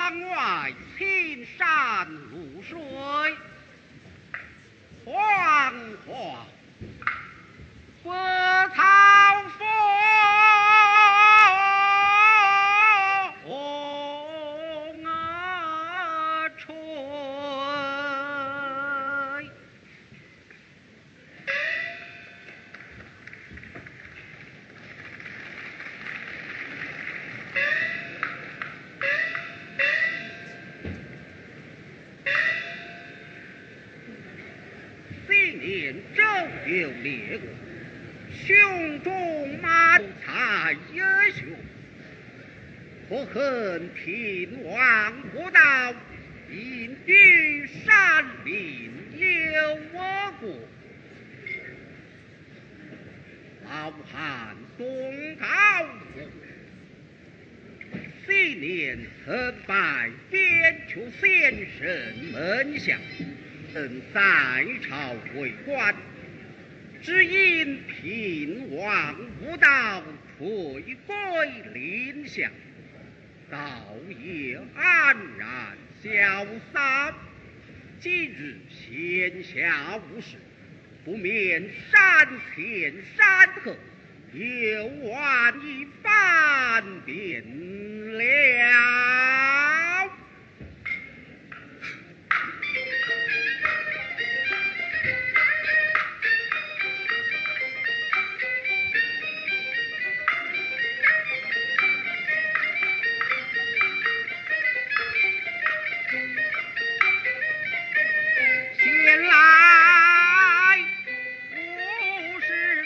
窗外青山绿水，黄花不草风吹。新年周游列国，胸中满载英雄，可恨平王不道，因于山林有我国。老汉东高府，新年曾拜边区先生门下，曾在朝为官，只因平王无道，退归林下，道业安然潇洒。今日闲暇无事，不免山前山后游玩一番便了。闲来无事，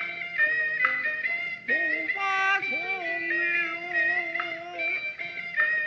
不发从容，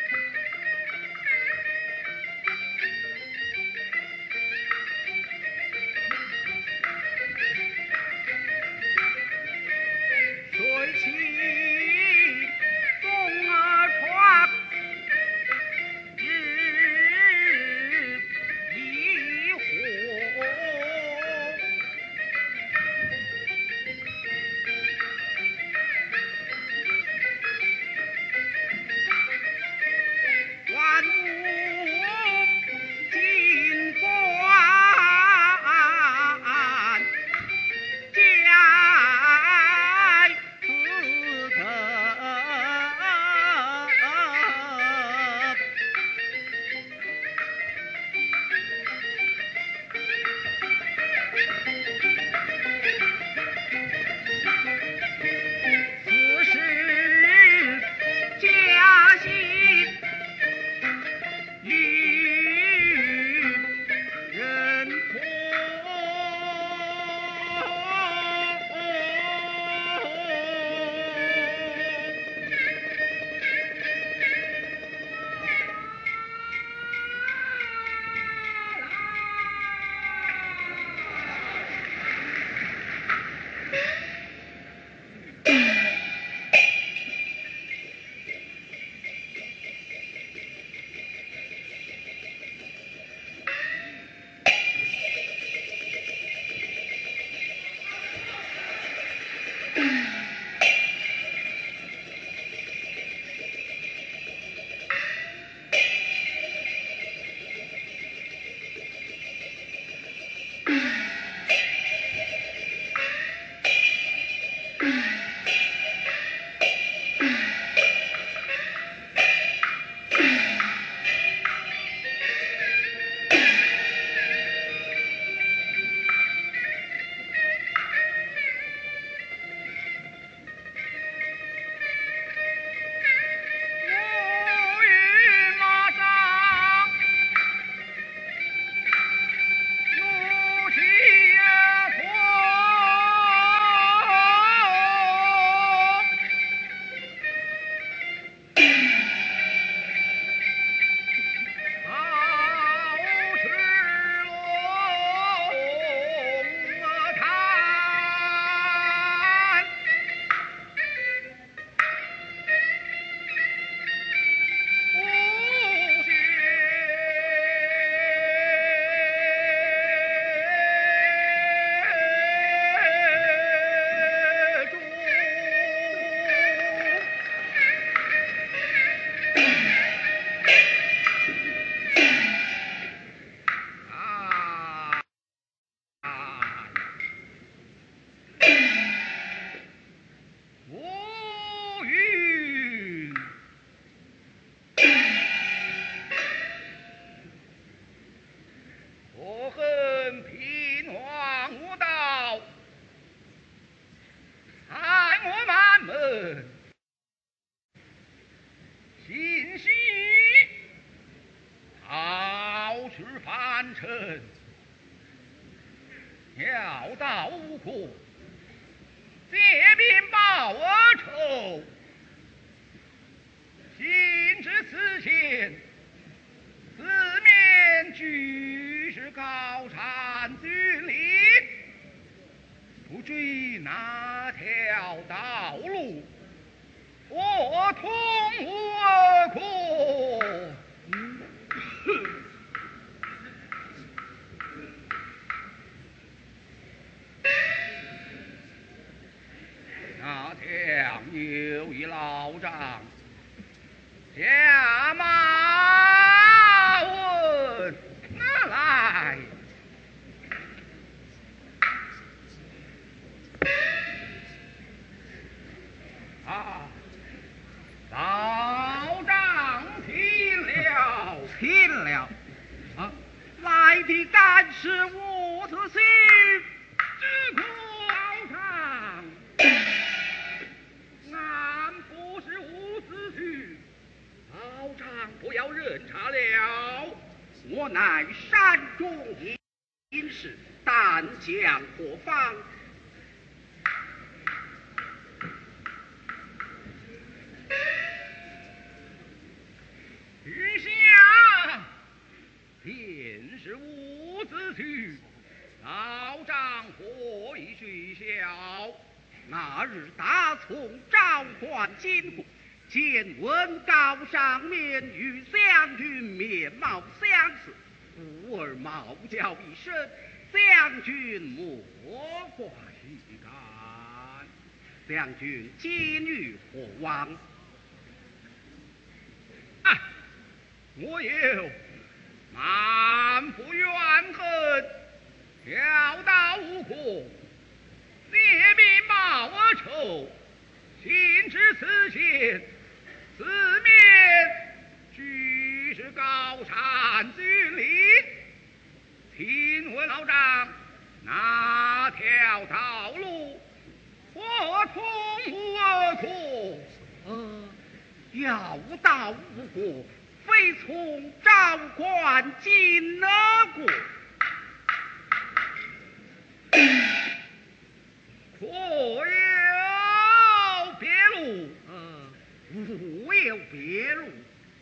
奸臣，要到吴国借兵报仇，行至此前，四面俱是高山峻岭，不知哪条道路我同我可。那天有一老丈下马问哪来？啊，老丈听了， 听了，啊，来的敢是伍子胥， 只可老丈，俺不是伍子胥，老丈不要认差了。 我乃山中隐士，但将何方？ 余下便是伍子胥，老丈何以知晓？ 那日大从召唤金虎，见闻高上面与将军面貌相似，故而冒叫一声，将军莫怪一干。将军今于何往？ 啊，我有满腹怨恨，要到吴国借兵报仇，行至此前，四面俱是高山峻岭，请问老丈哪条道路我同我可？ 要到吴国，非从昭关进而过。 可有别路？ 无有别路。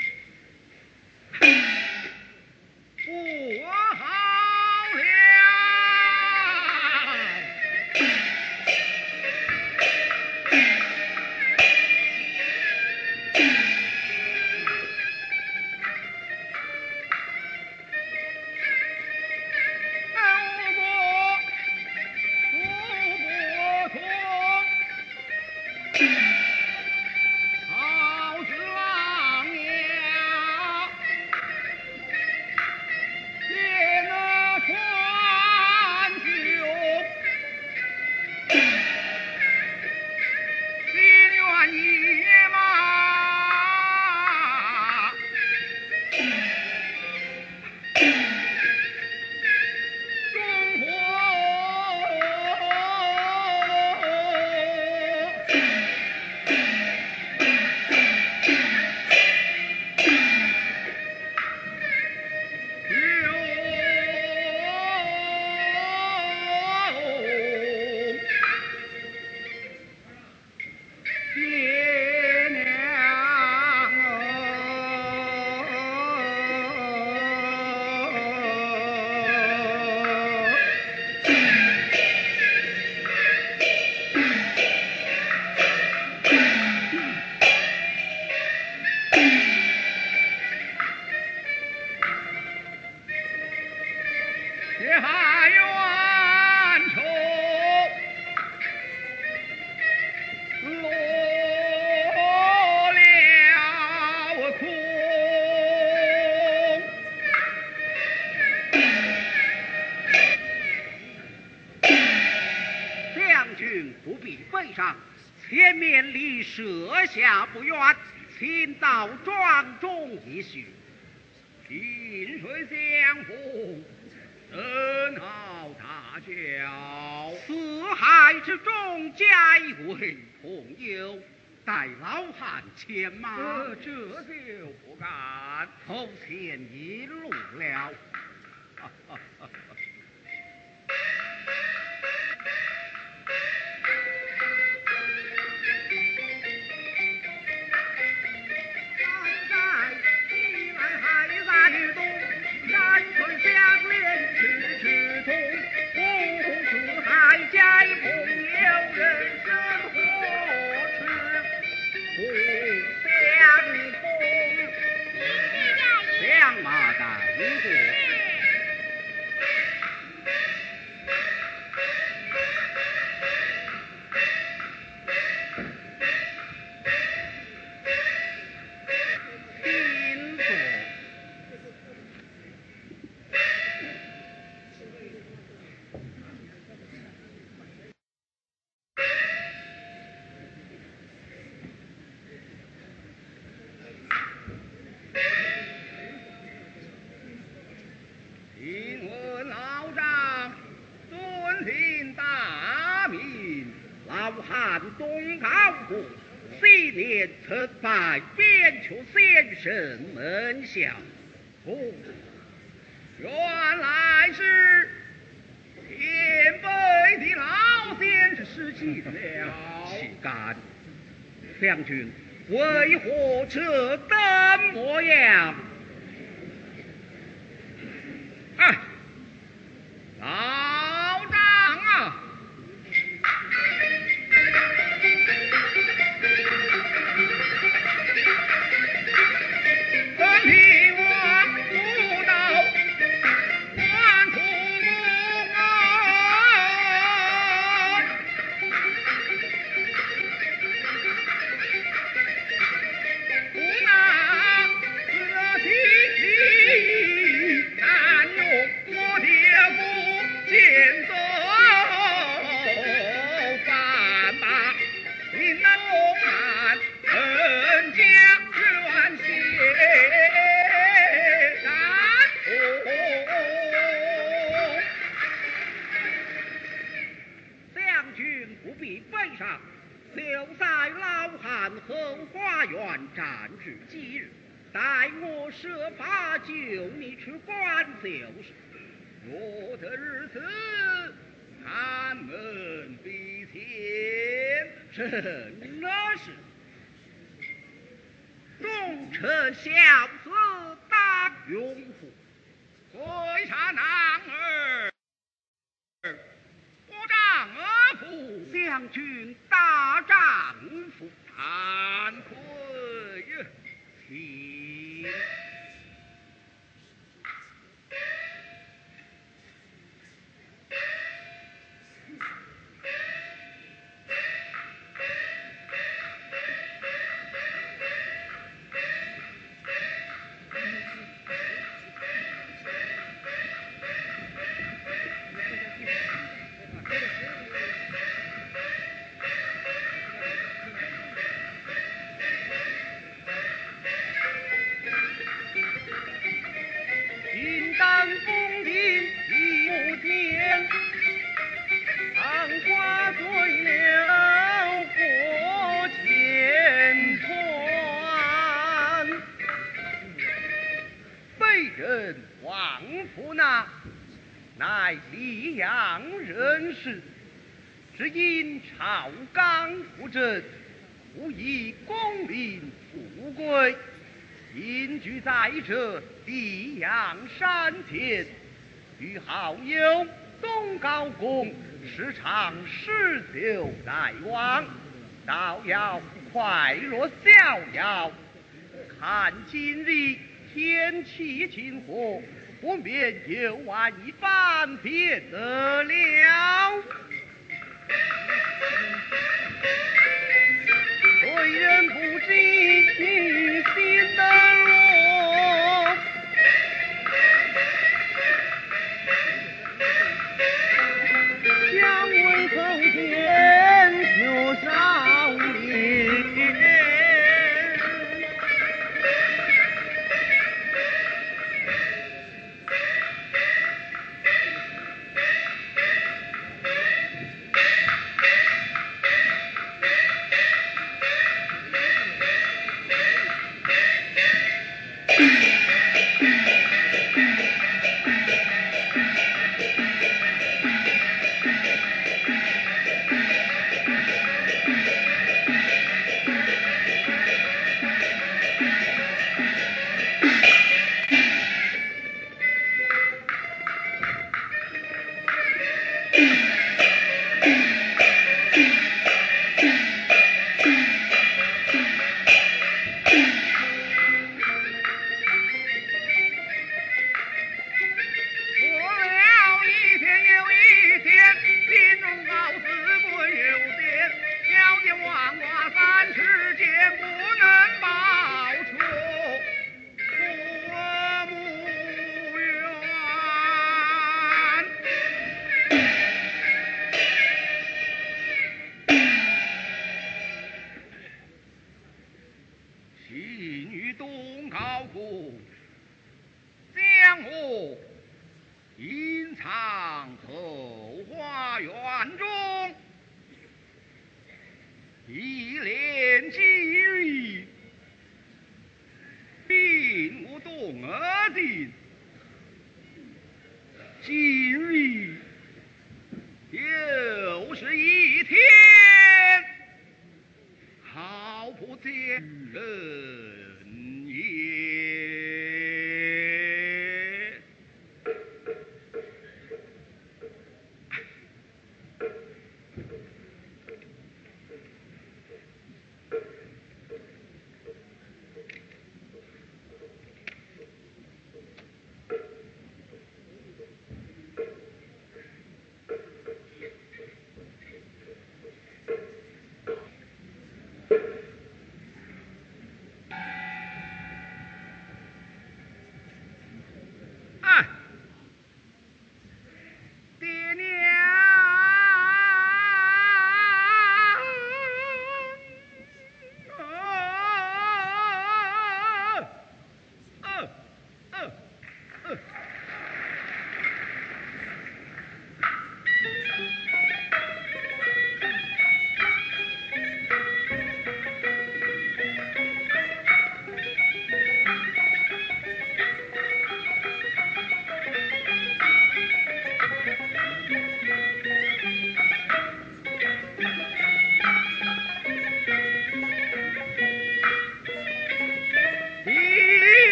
不好了！好子郎呀，见了川酒，心愿野马，中爹娘也还冤仇，落了空。 将军不必悲伤，前面离设下不远，请到庄中一叙。 萍水相逢，真好大叫。 四海之中，皆为朋友，待老汉牵马， 这就不敢。 头前一路了。 请问老丈，遵听大名。 老汉东高国，昔年曾拜边阙先生门下。 哦，原来是前辈的老先生失敬了。 岂敢！将军为何这等模样？ 哎，老丈啊！本凭我不到官途啊，不拿这体难用我爹父见走饭吧，临那东汉人家冤血染红。 将军不必悲伤，就在老汉后花园站至几日，待我设法救你去关就是。 若得如此，寒门必前。 真那是忠臣孝子当拥护， 为啥男儿我丈夫将军大丈夫， 惭愧呀！ 请。 金丹风铃一幕天，长花对了过千川。被人王夫那，乃溧阳人士，只因朝纲不正，无以功名富贵。隐居在这溧阳山前，与好友东高公时常诗酒来往，倒要快乐逍遥。看今日天气晴和，不免游玩一番便得了。对人不知你心的落，想为后天学少年。 将我隐藏后花园中，一连几日，并无动静。今日又是一天，好不见人也。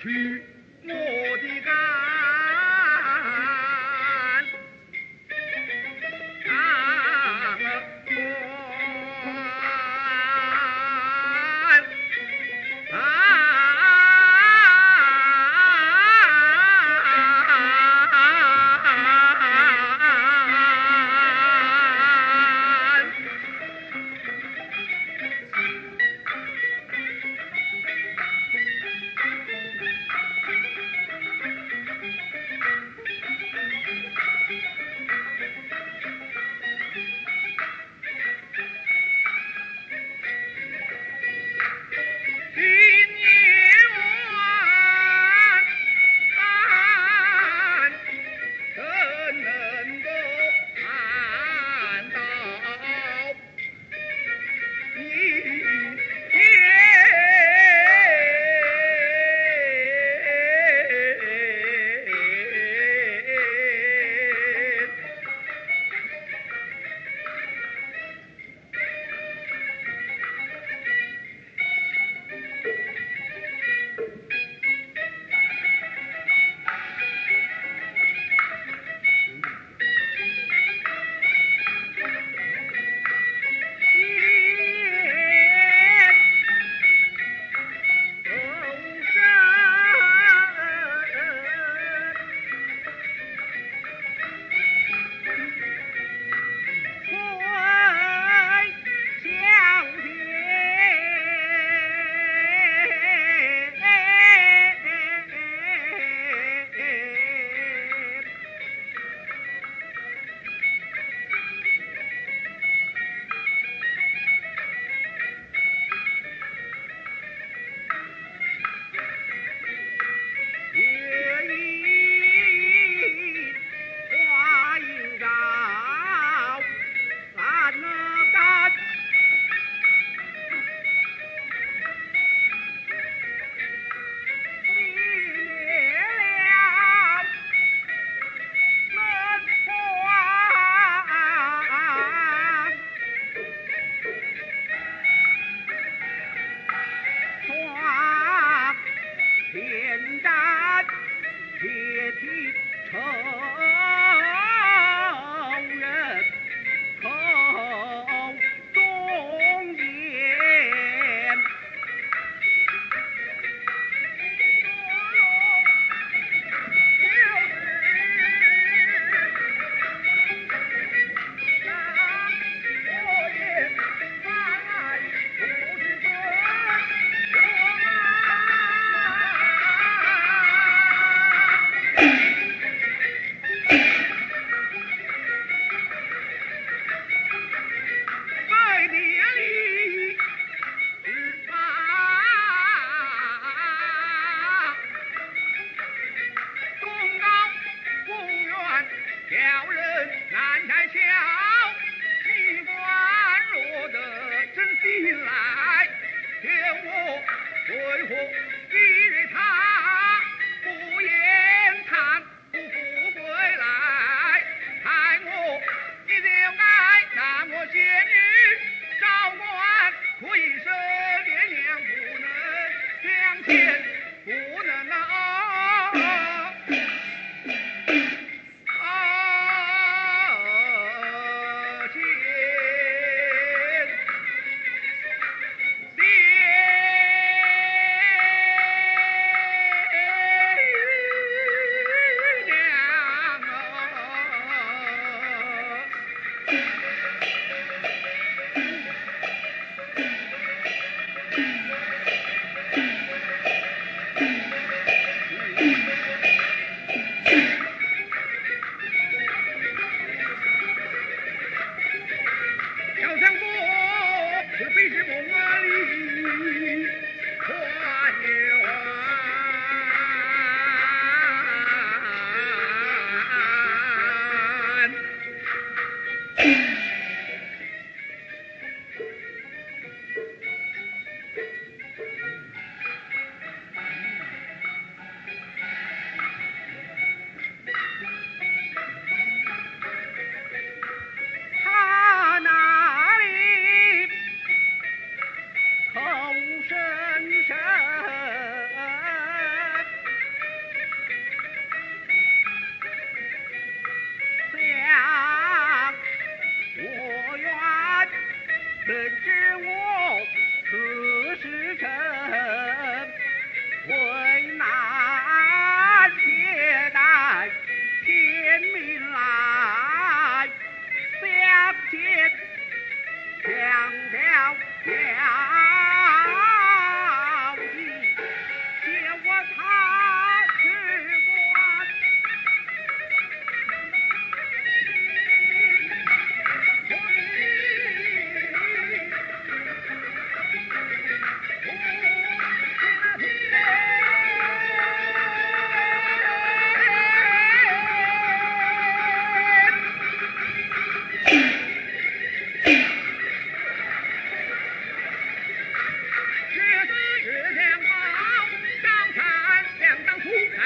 取我的肝。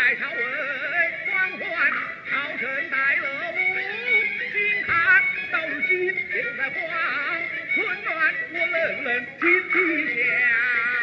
来朝问，缓缓朝臣待乐无，请看到如今又在慌，春暖我冷冷听地响。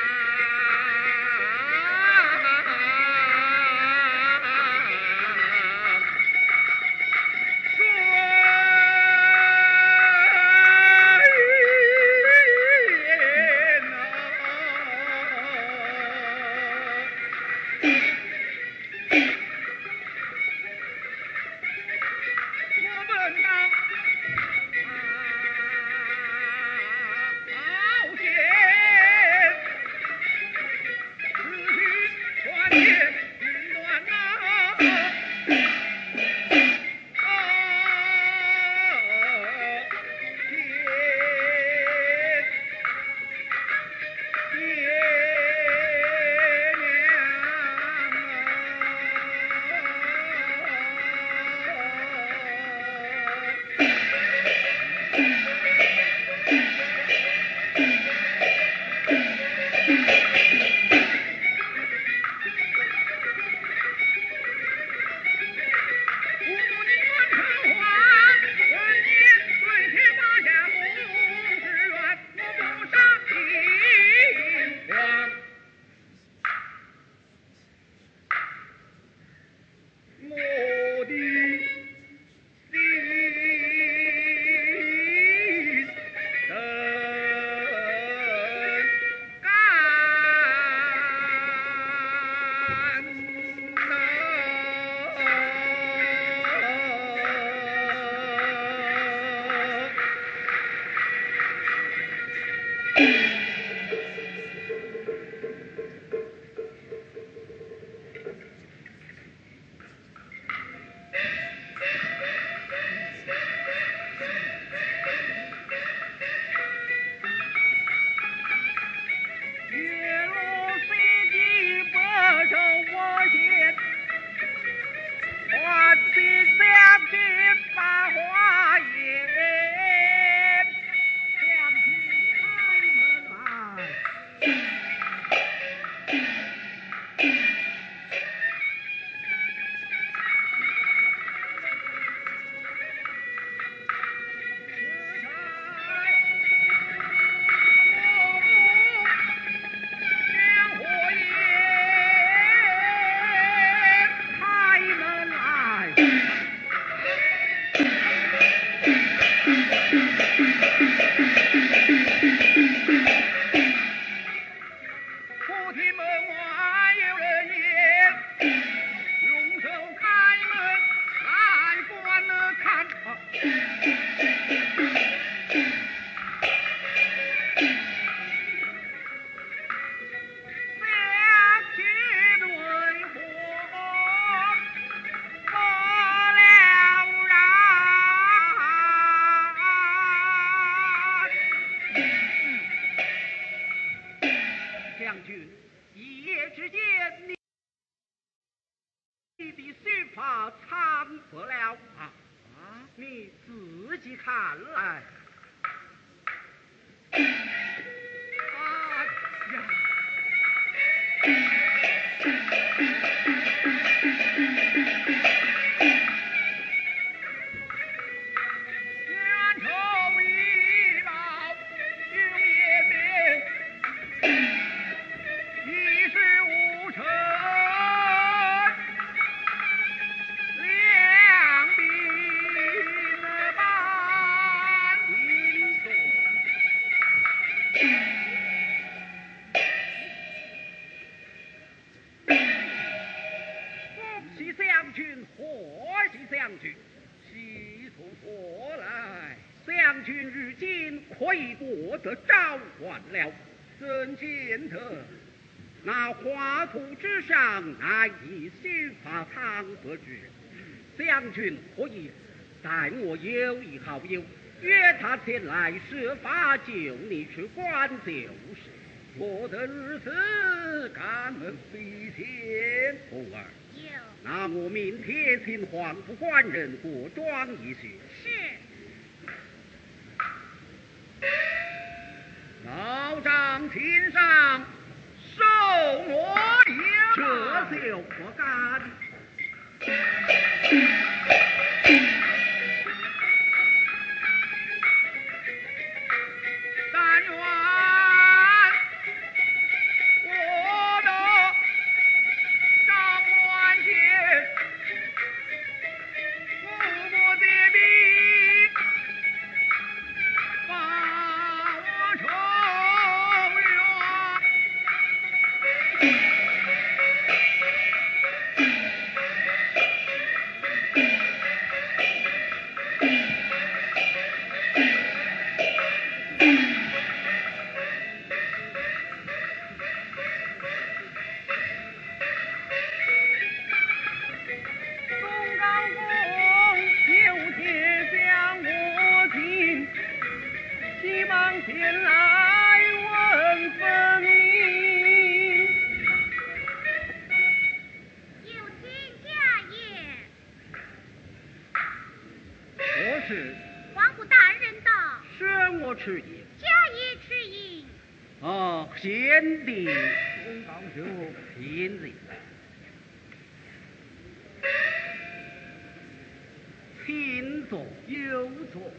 那画图之上乃以须发堂得知，将军可以待我有一好友，约他前来设法救你去关就是。我的日子敢能比天红儿？ 有。 那我明天请黄府官人过庄一叙。 是。 老丈请上，受我有。 何秀不敢。 但愿我的张官前，父母的命，把我仇怨。东港公有帖向我听，急忙前来问分明。 有请家爷。 何事？ 皇姑大人到， 宣我迟疑。 家爷迟疑。 贤弟东高兄亲自请坐，有座。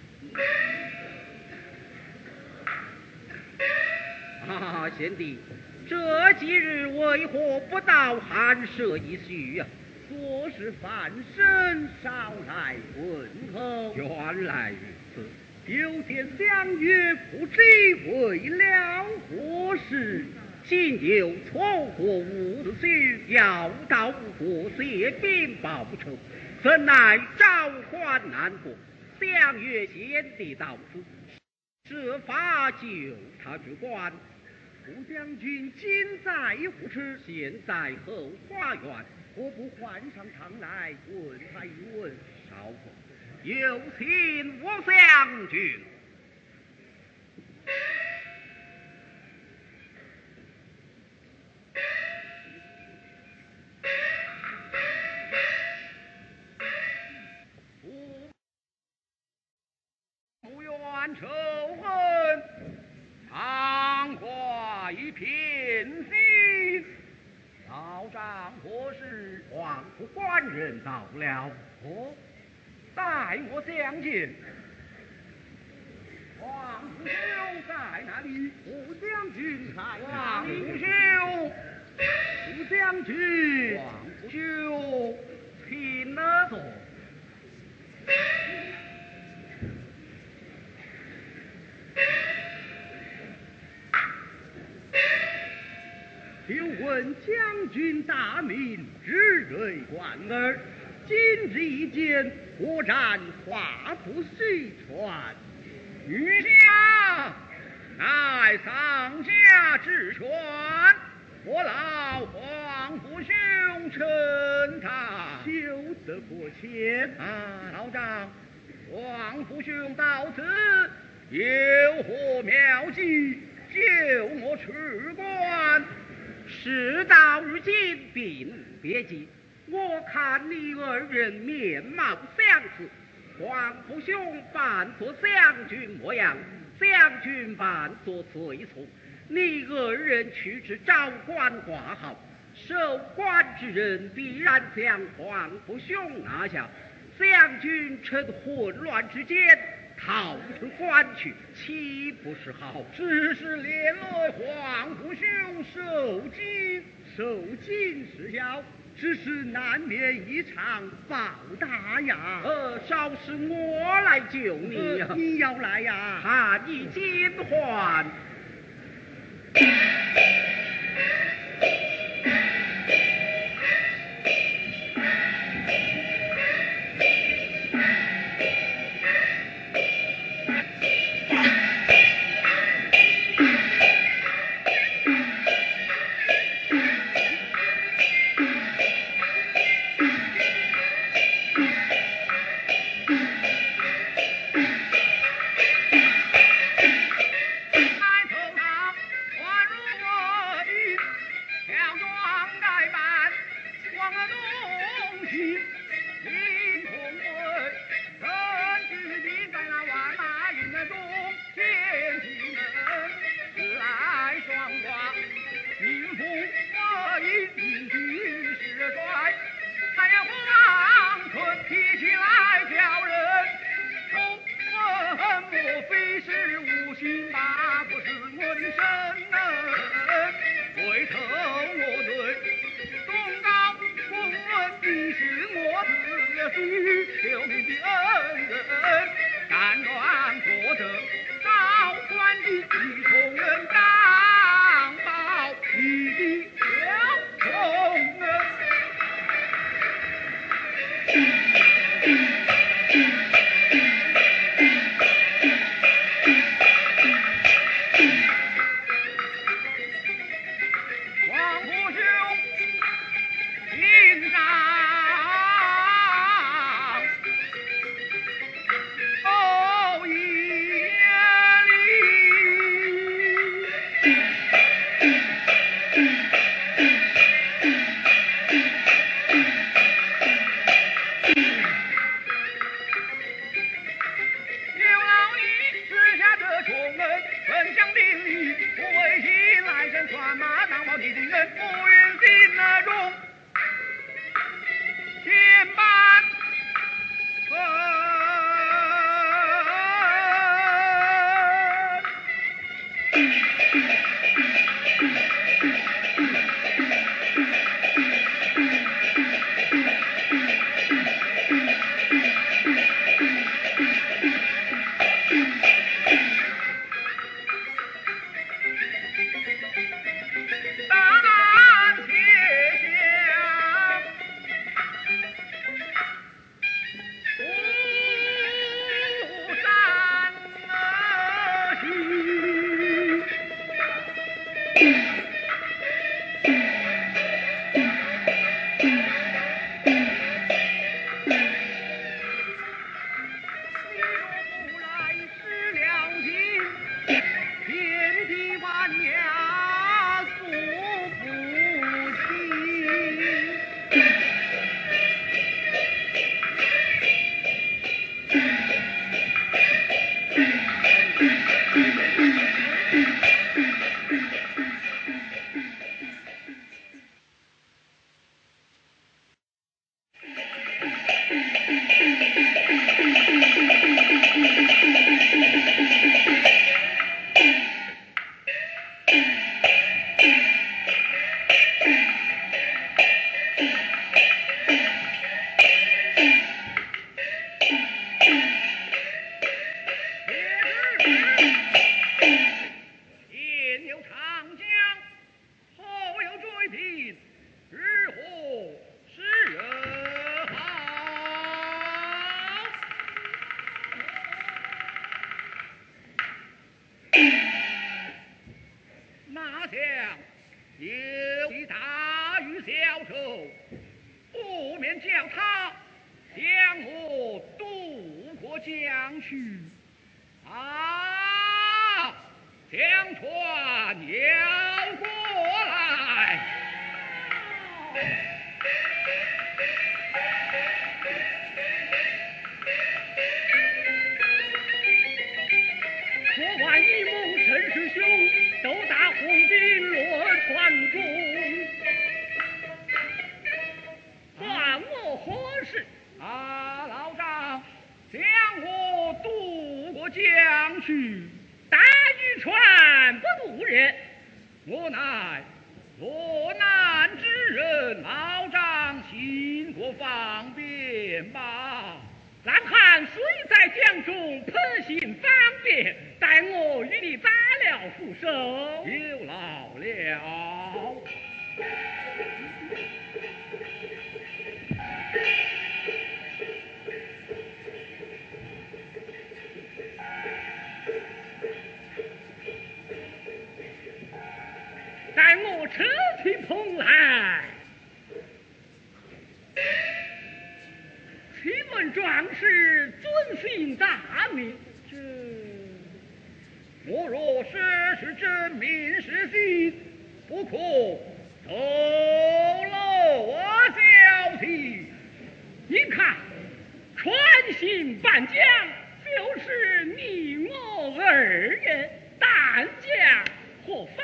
贤弟，这几日为何不到寒舍一叙呀？ 昨日翻身少来问候， 原来如此。 有天相约，不知为了何事， 今有错过无须，要到过谢禀报仇，怎奈召唤难过，相约贤弟到此，设法救他之关。 副将军今在乎此， 现在后花园， 何不换上堂来问他一问？ 少后有请我将军。 不愿仇恨，常怀偏心。老丈何事？ 黄府官人到了。 带我相见。黄福兄在哪里？副将军在哪里？ 福兄， 副将军， 黄福兄，请了坐。 就问将军大名，知瑞冠儿。今日一见，果然话不虚传。 余下乃丧家之权，我老黄福兄称他休得过谦。 老丈，黄福兄到此有何妙计，救我出关？ 事到如今，并别急。我看你二人面貌相似，黄福兄扮作将军模样，将军扮作随从。你二人去至昭关挂号，守关之人必然将黄福兄拿下。将军趁混乱之间逃出关去，岂不是好？ 只是连累黄福兄受尽是小，只是难免一场暴打呀。 少是我来救你呀！ 你要来呀？ 看你金环。 来的恩人，但愿过着高官的一同人当报你的小同恩。王父兄，进帐。哦，夜里刘老爷施下这重恩，本想定你不为心来生传马当报你的恩，不愿心那中千般大切想独山行。你若不来失了心，天地万家诉不清。前有长江，后有追兵，日何是好？哪想有一大鱼小丑，不免叫他将我渡过江去。啊！将船摇过来。 昨晚一梦陈师兄，斗打红兵落船中，关我何事？ 啊，老丈，将我渡过江去。 大渔船不渡人， 我乃落难之人，老丈行过方便吧？ 懒汉虽在江中，喷行方便，待我与你打了副手。 有劳了。 待我扯起棚来，请问壮士尊姓大名？ 我若是真名实姓，不可透露我消息。 你看，穿行半江，就是你我二人，但将何方？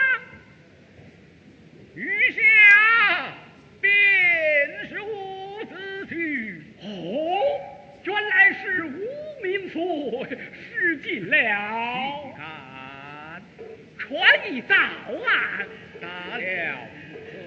余下便是伍子胥。 哦，原来是吴明府失敬了。 看， 船已到岸， 打了手。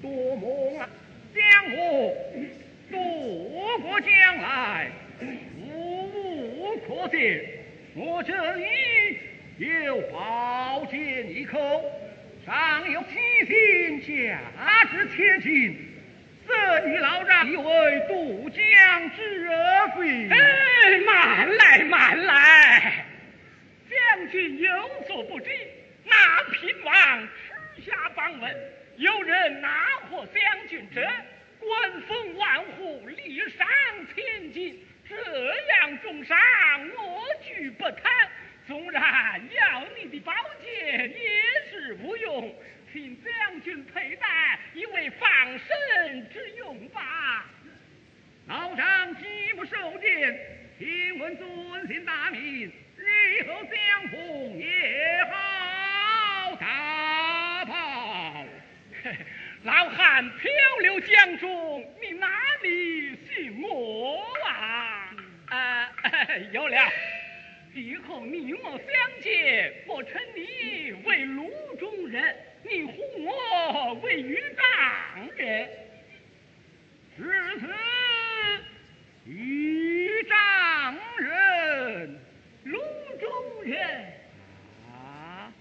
多梦啊，将我渡过江来，无可见。我这里有宝剑一口，上有七星价值千金，赠与老丈一位渡江之恩。哎，慢来慢来，将军有所不知，那平王吃下访问，有人拿获将军者，官封万户，礼赏千金。这样重赏，我拒不谈。纵然要你的宝剑，也是无用，请将军佩戴，以为防身之用吧。老丈既不受见，请问尊姓大名，日后相逢也好打报。老汉漂流江中，你哪里信我啊？有了，以后你我相见，我称你为卢中人，你呼我为豫丈人。至此，豫丈人、卢中人啊！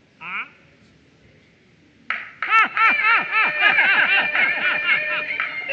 哈哈哈哈哈哈！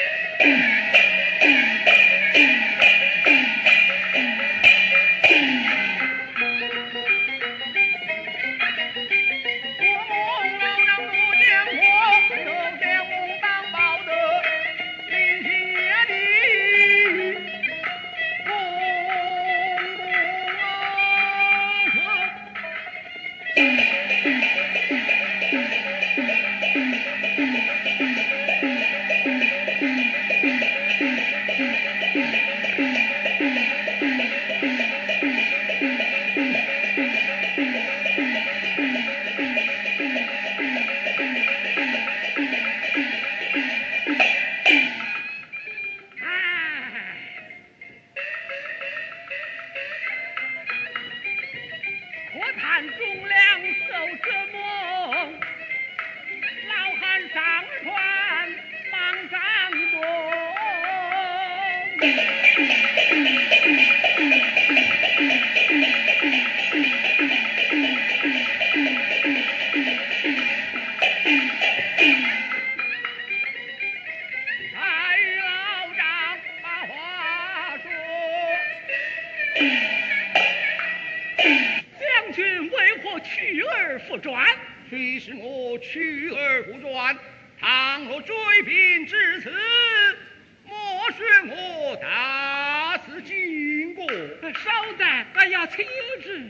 虽是我去而不转，倘若追兵至此，莫说我大肆经过。 稍待，俺要请旨。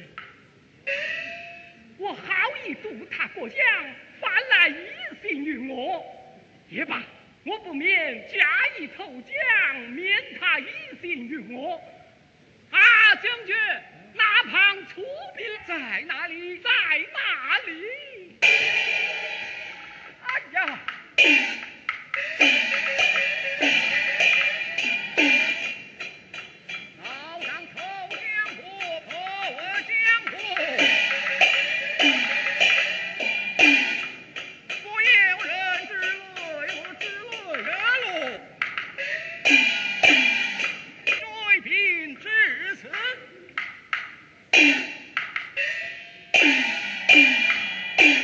我好意渡他过江，反来一心于我，也罢，我不免加以投江，免他一心于我。啊，将军，那旁出兵在哪里？在哪里？哎呀！ 老丈投江湖，破我江湖，不有人之类，我之类人路。追兵至此。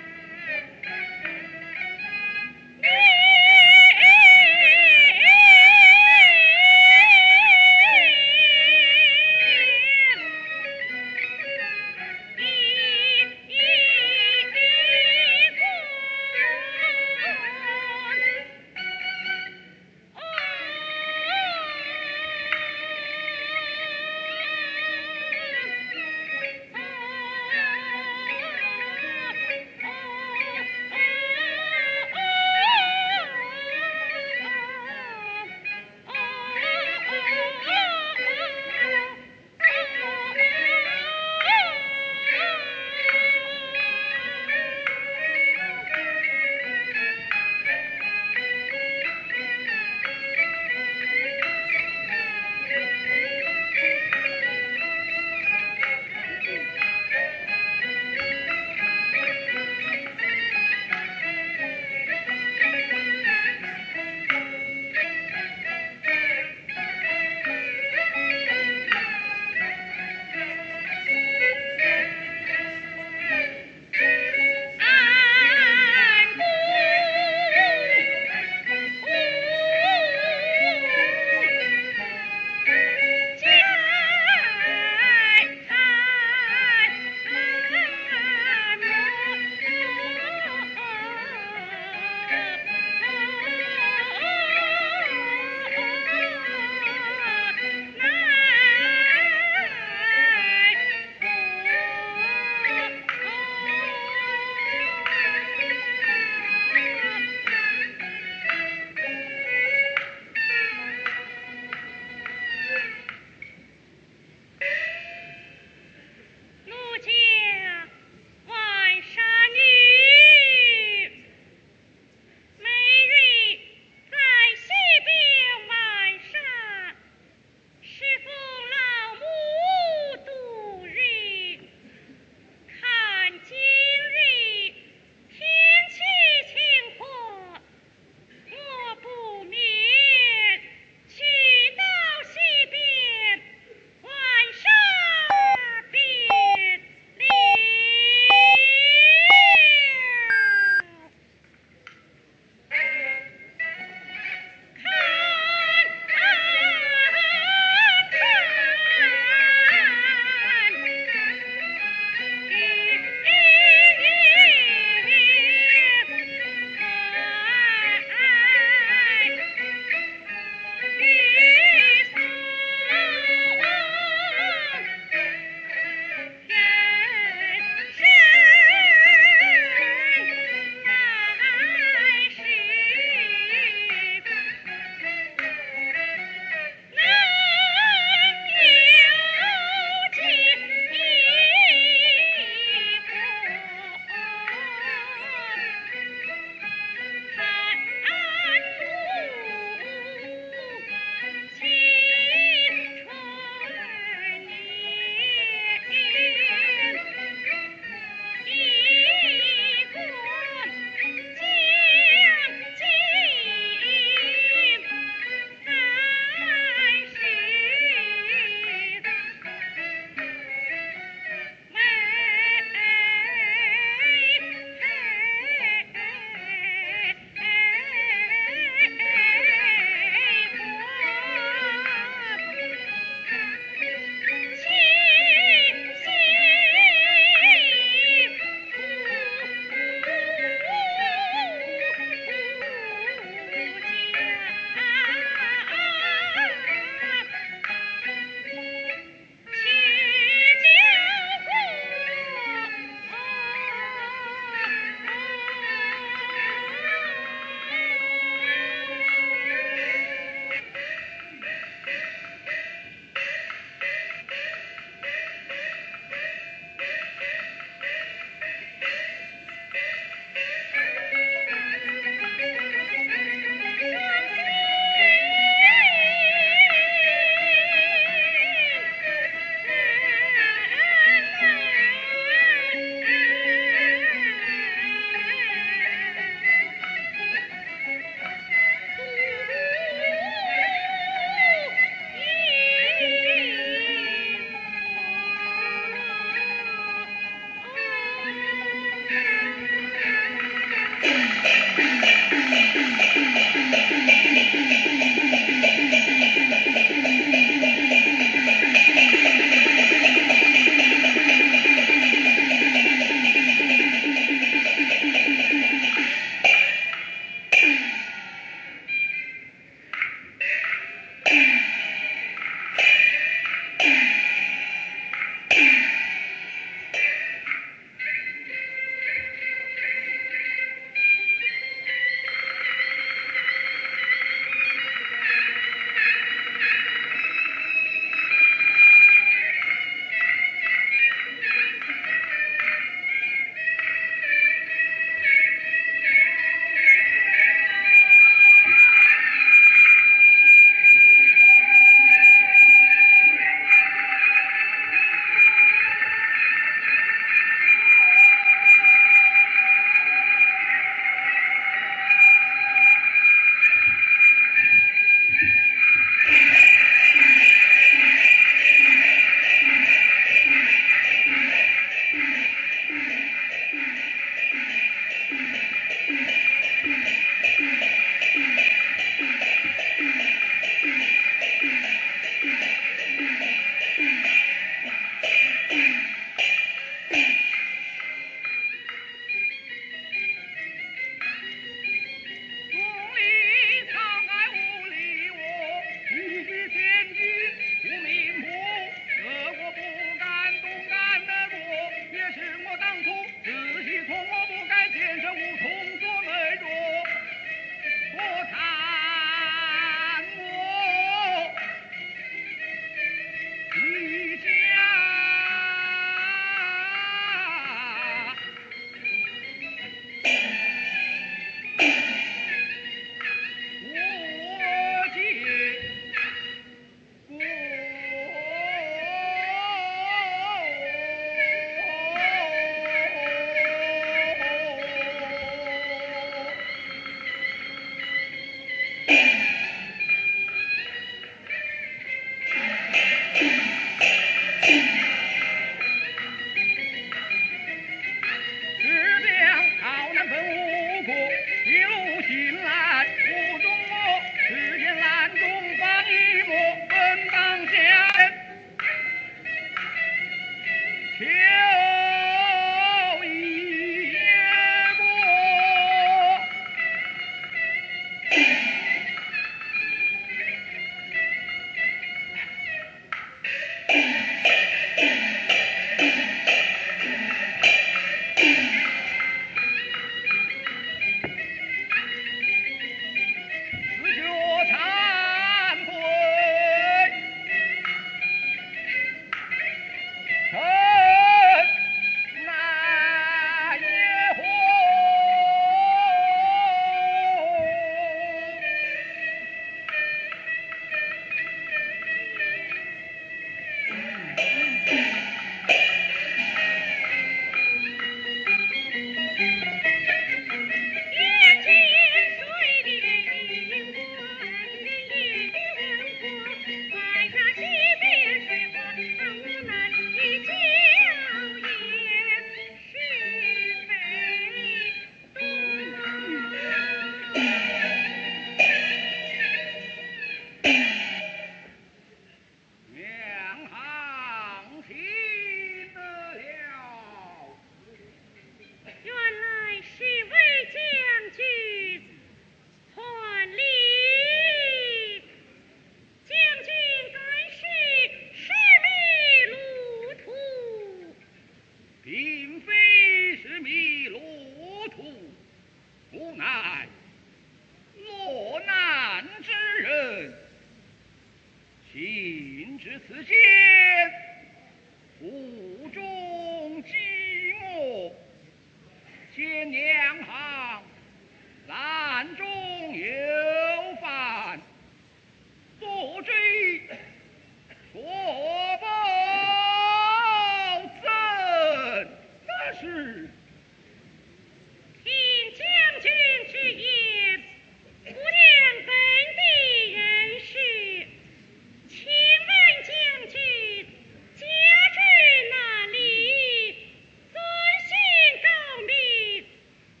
将军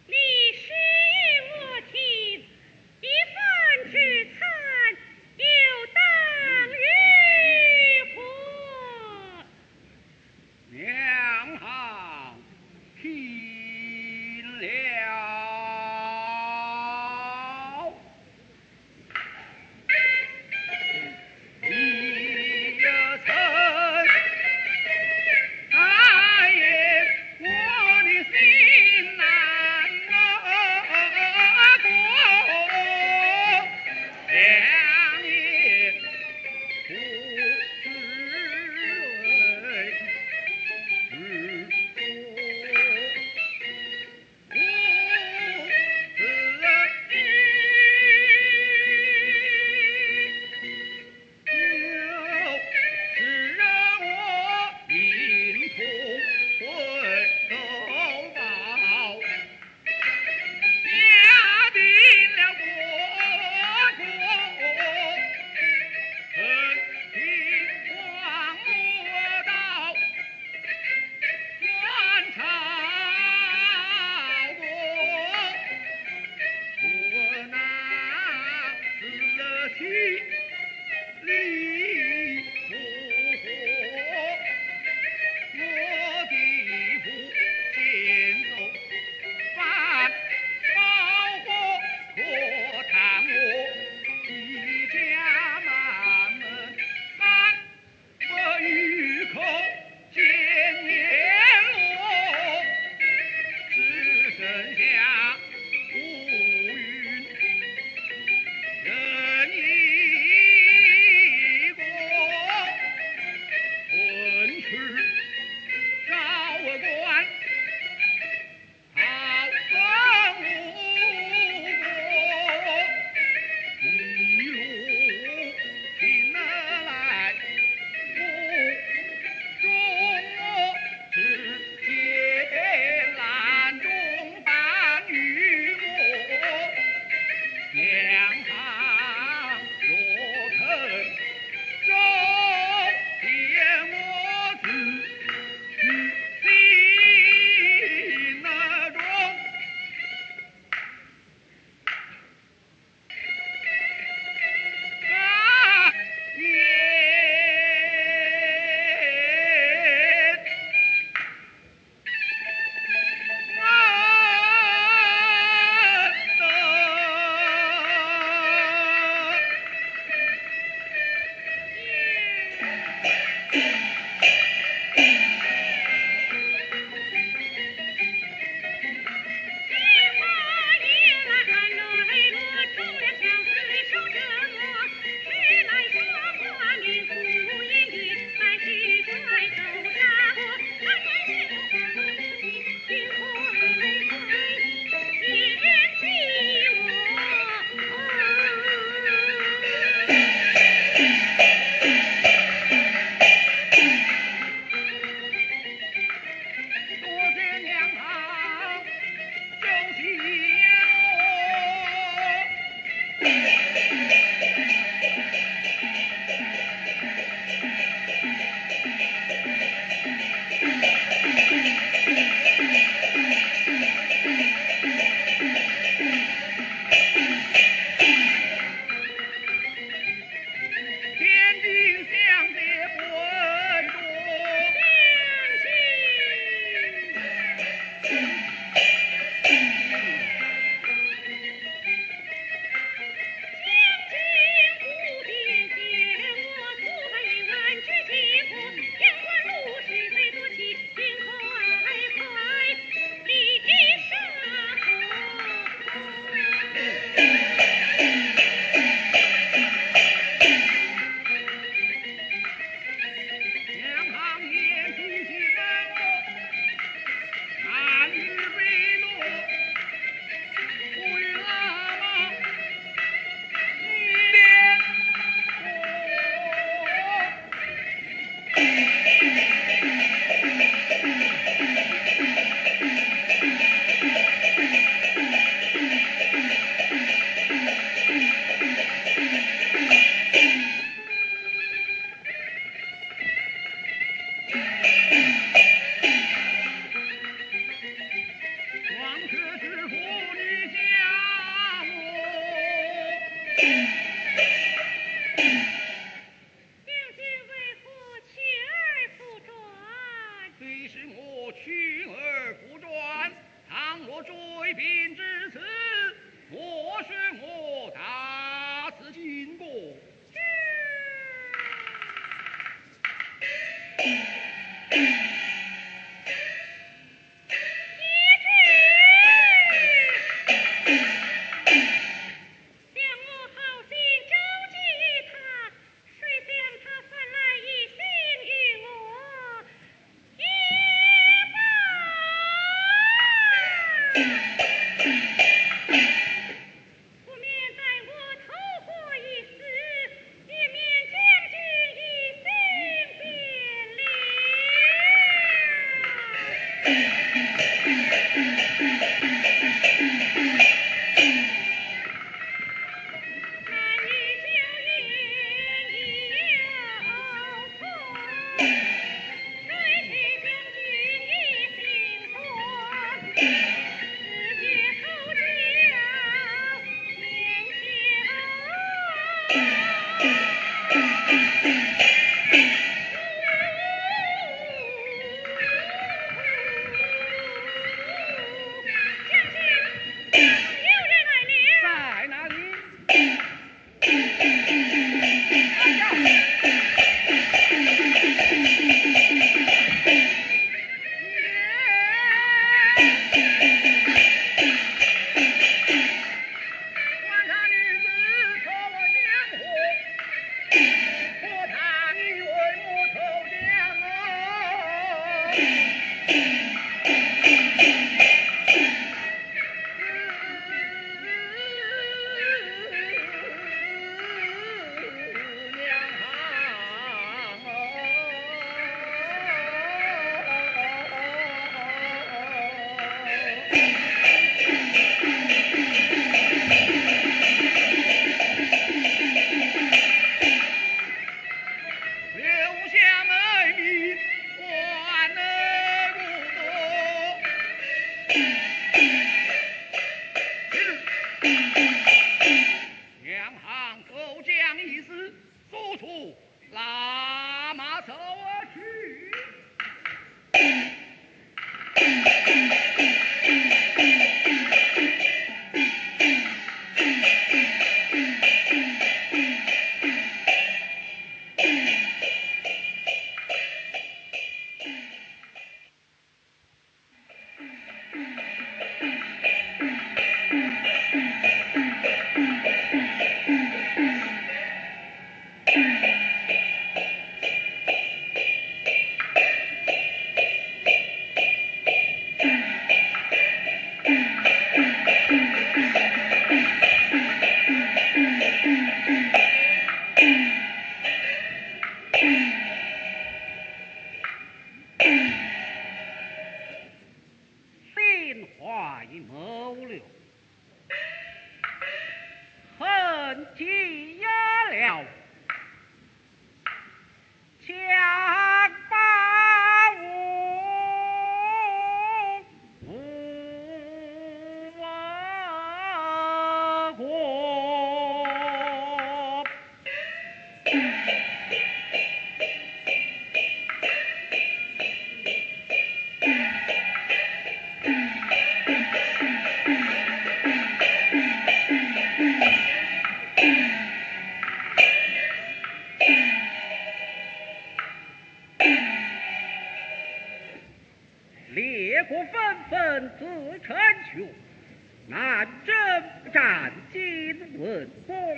留下美丽万能无两行勾将一时速出拉马走而去。 心怀谋略，恨积压了，强把无过。列国纷纷自称雄，南征战今文公。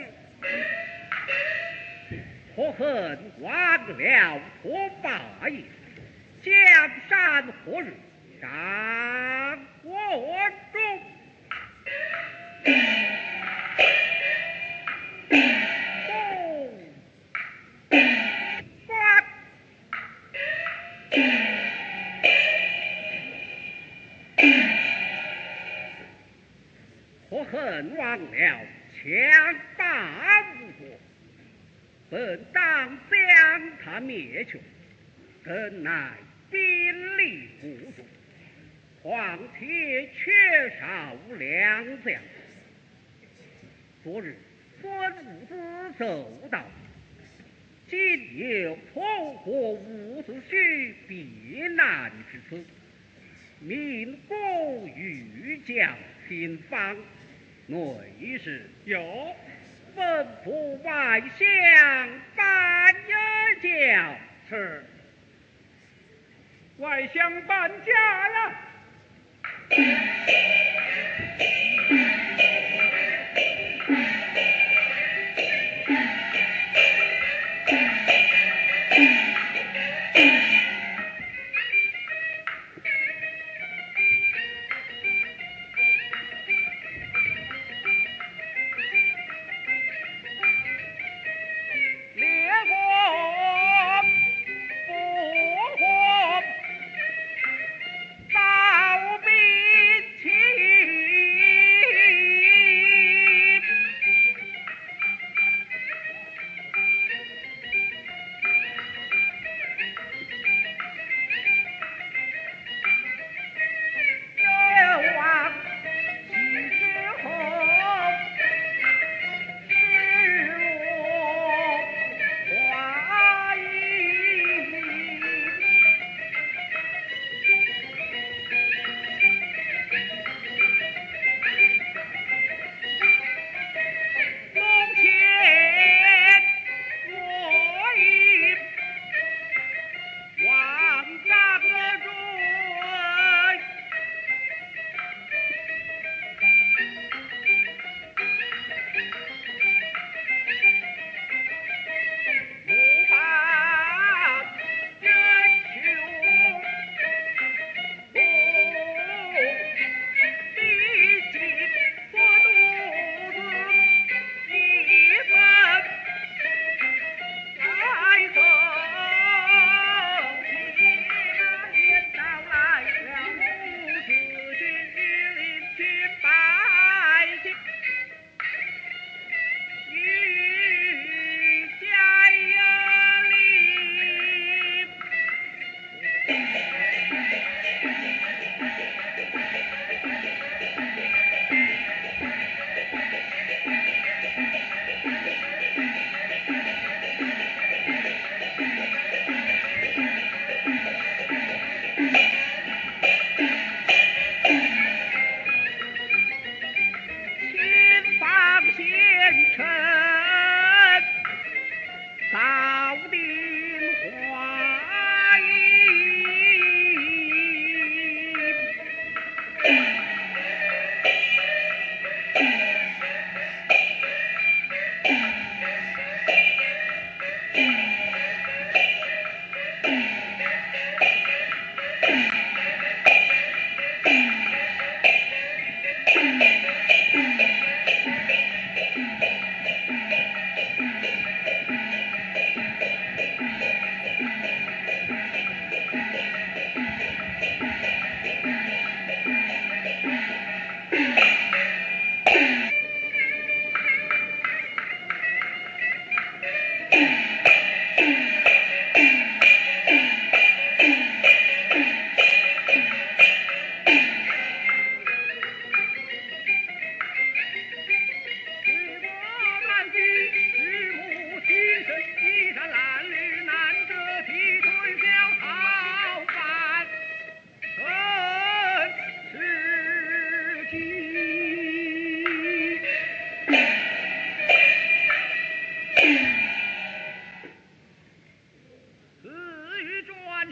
可恨忘了托霸业，江山何日掌我中？关可恨忘了强霸无国，本当将他灭绝，怎奈兵力不足，况且缺少良将。昨日孙武子奏道，今有破获伍子胥避难之词，民公欲将新方，内是有吩咐外相搬人教。 是外相搬家了。 列国不和，刀兵齐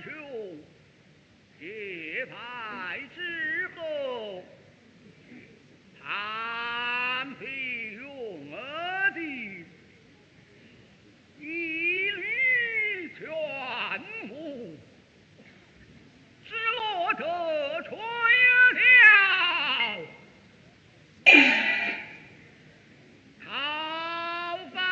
兄结拜之后，谭培勇儿弟一律全无，只落得吹了逃犯。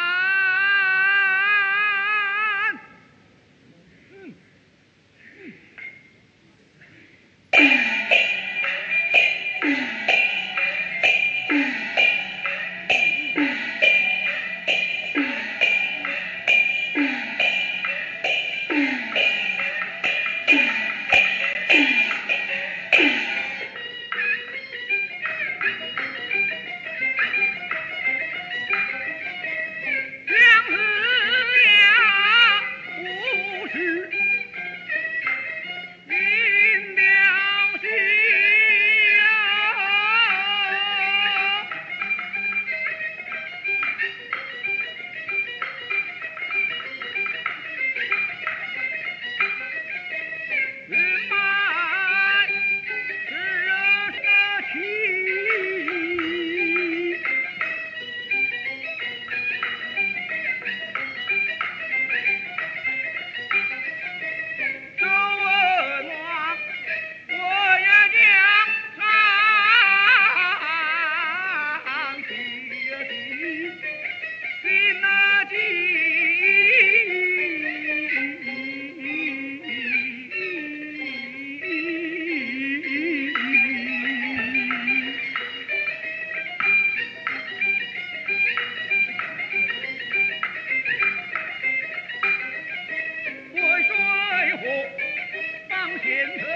将士呀，无事应了心。云满是热气。周文王，我也将长期心那为水火帮先生，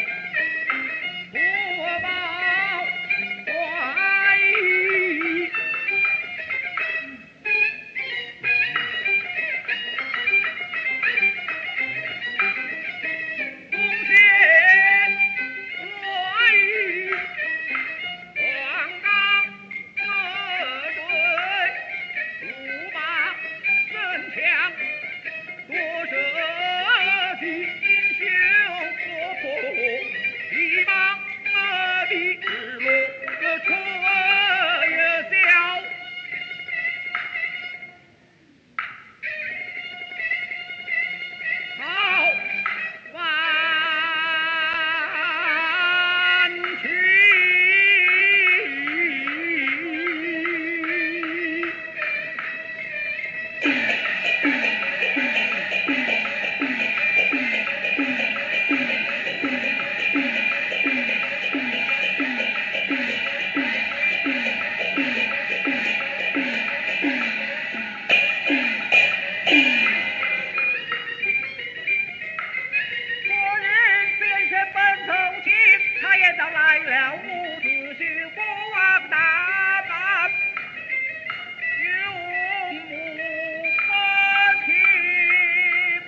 不报怀疑。东县落雨，黄冈各队五马争强，多舍己英雄所破，一帮的日落春宵。好万去。昨日先生本从亲，他也早来了伍子胥，国王大办，有目不清。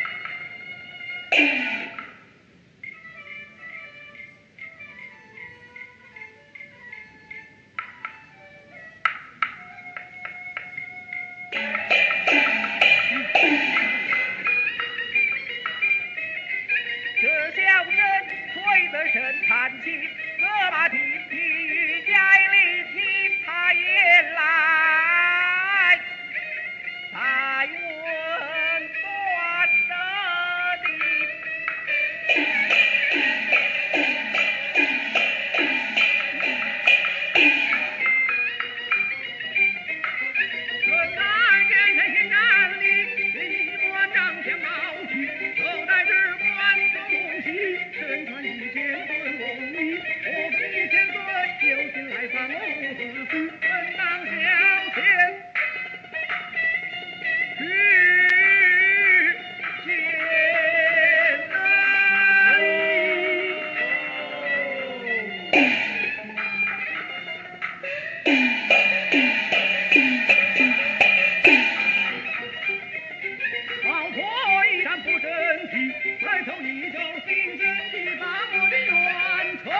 这小人推得神探气，勒马蹄蹄与家里听他也来，才问断得的。论南原先行站立，一官长相傲气，头戴日冠中西，身穿一件滚龙衣。我比千岁有心来访伍子胥，本当小妾去见王婆一旦不争气，抬头一手心真气，把我的冤仇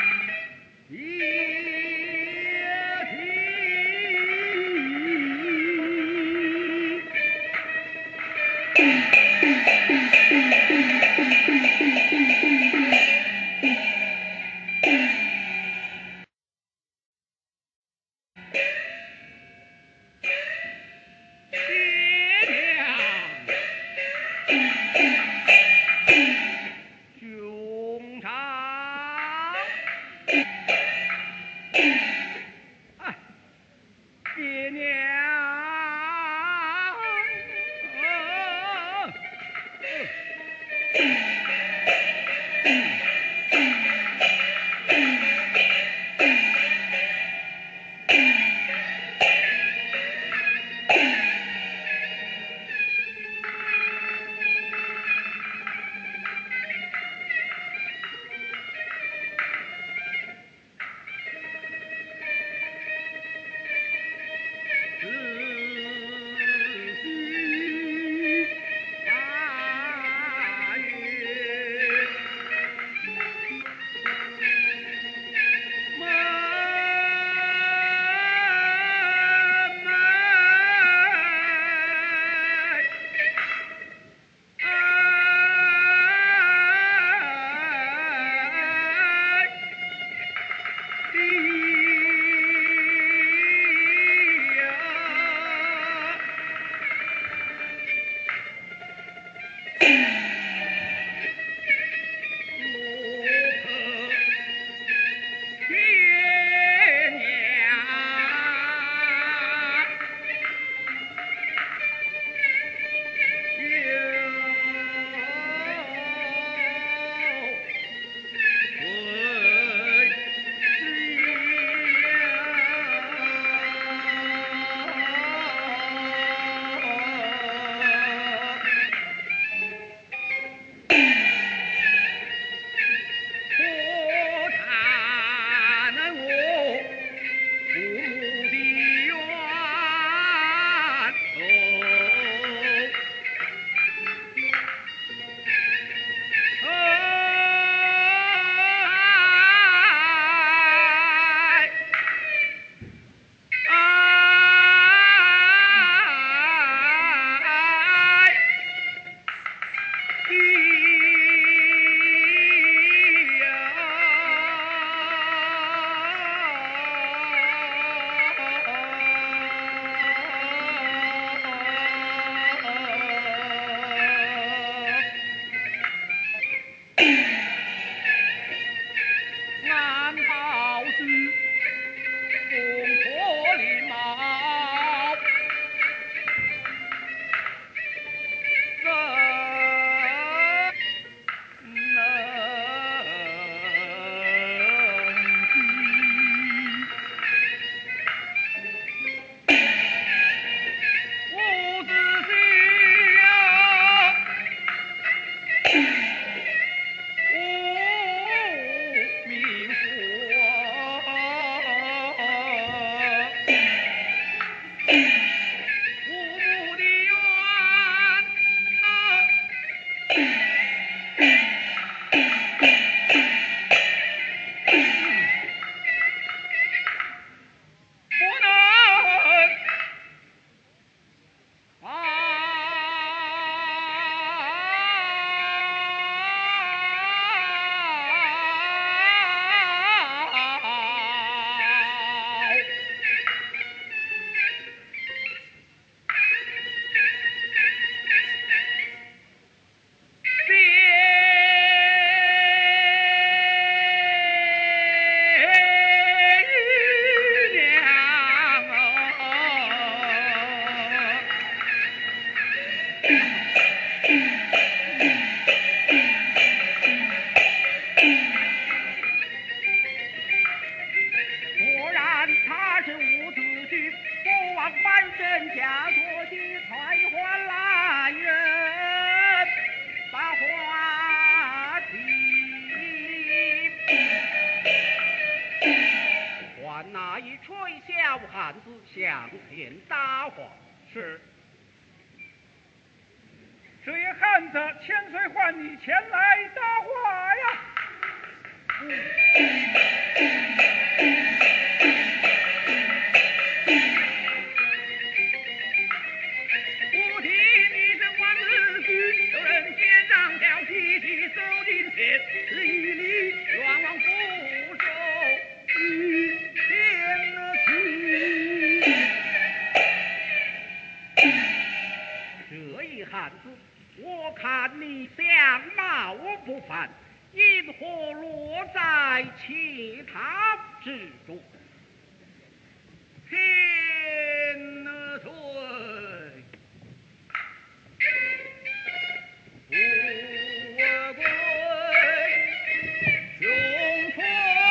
一提。 兄长，哎，爹娘。 汉子向前搭话。 是。这也汉子千岁唤你前来搭话呀。 我听你这话子汉子，我看你相貌不凡，因何落在乞讨之中？天罪！不归穷途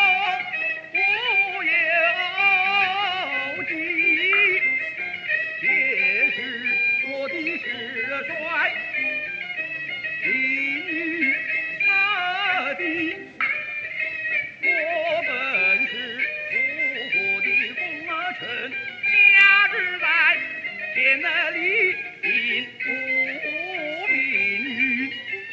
无有计，皆是我的蟋蟀，你何地？我本是楚国的功臣，家之在天里因无命运，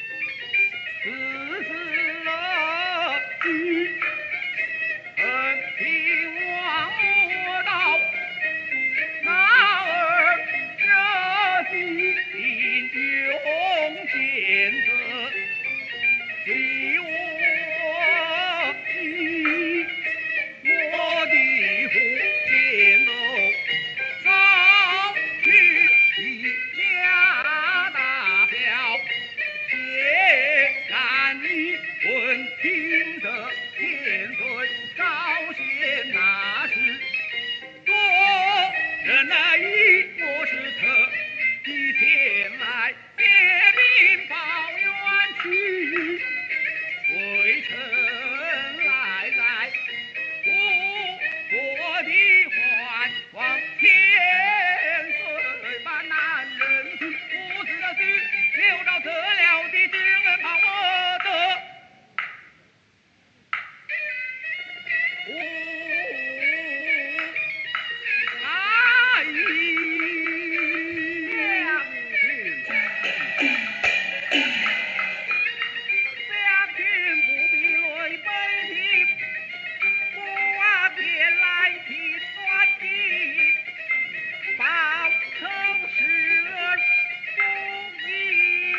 自乐居，恩平忘我道，哪儿这地用剑子对我你我的父见走早去家大小，且看你闻听得天罪高显那时，多人来意我是特地前来借兵报冤屈，微臣来在我的幻望千岁把男人心，不知的是刘昭得了的知恩把我得。哎，将军不必累悲啼，我天来替端地，报仇是不义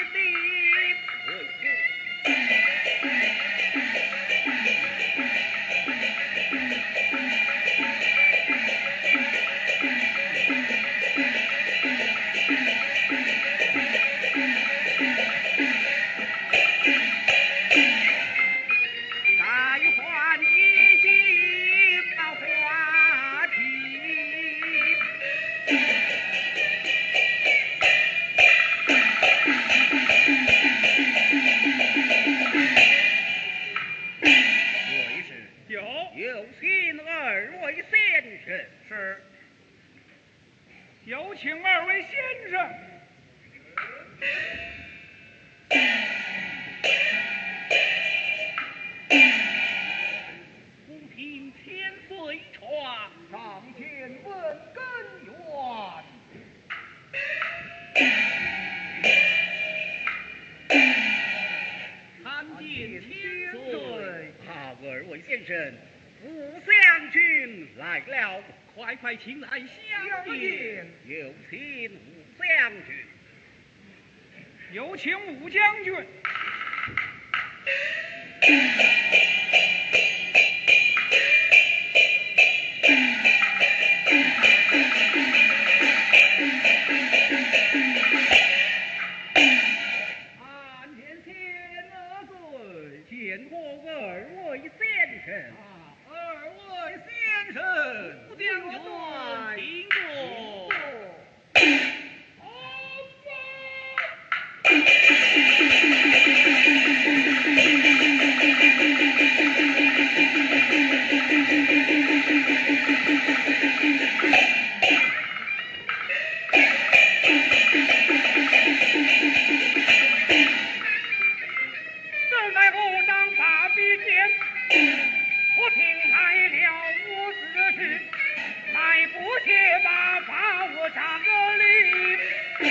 该换一新把话题。 为是有请二位先生。 是，有请二位先生。不听千岁传，上前问根源。参见千岁。 好，二位先生，吴将军来了， 快快请来相见。 有请吴将军。 有请武将军。参见千岁， 见过二位先生。 二位先生，武将军，请坐。正在后上把笔尖，我听来了无子事，来不及把我扎个里。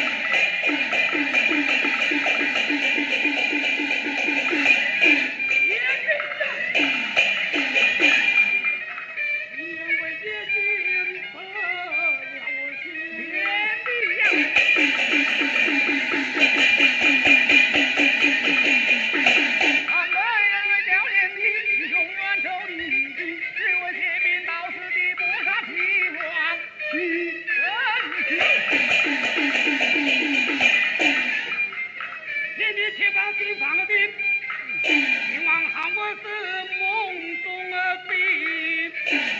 因为结君得了心，天地呀！俺们认为教练的英雄远仇敌敌，只为铁兵到死地不杀希望，其恩情。 心放了心，希望好我是梦中病。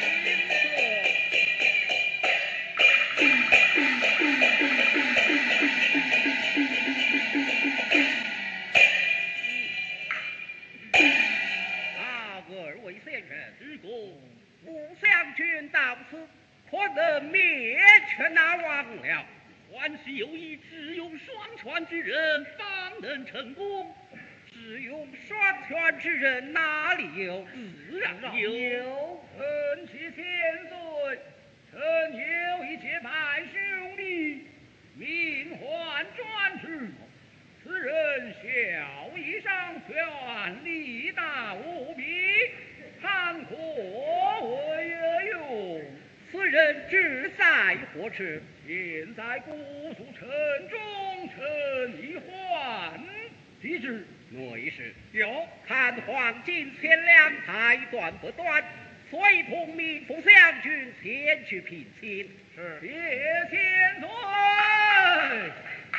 二位先生，之公不想君到此，可能灭却那王了。 万事有一，只有双全之人方能成功。 只有双全之人哪里有？ 自然有。 臣妾千岁，臣有一结拜兄弟，名唤专制。此人孝义尚全，力大无比，汉可为用。 此人志在何处？ 现在姑苏城中，臣已唤即之。 内是有看黄金钱粮太断不断，随同民副将军前去聘亲。 是，谢千岁。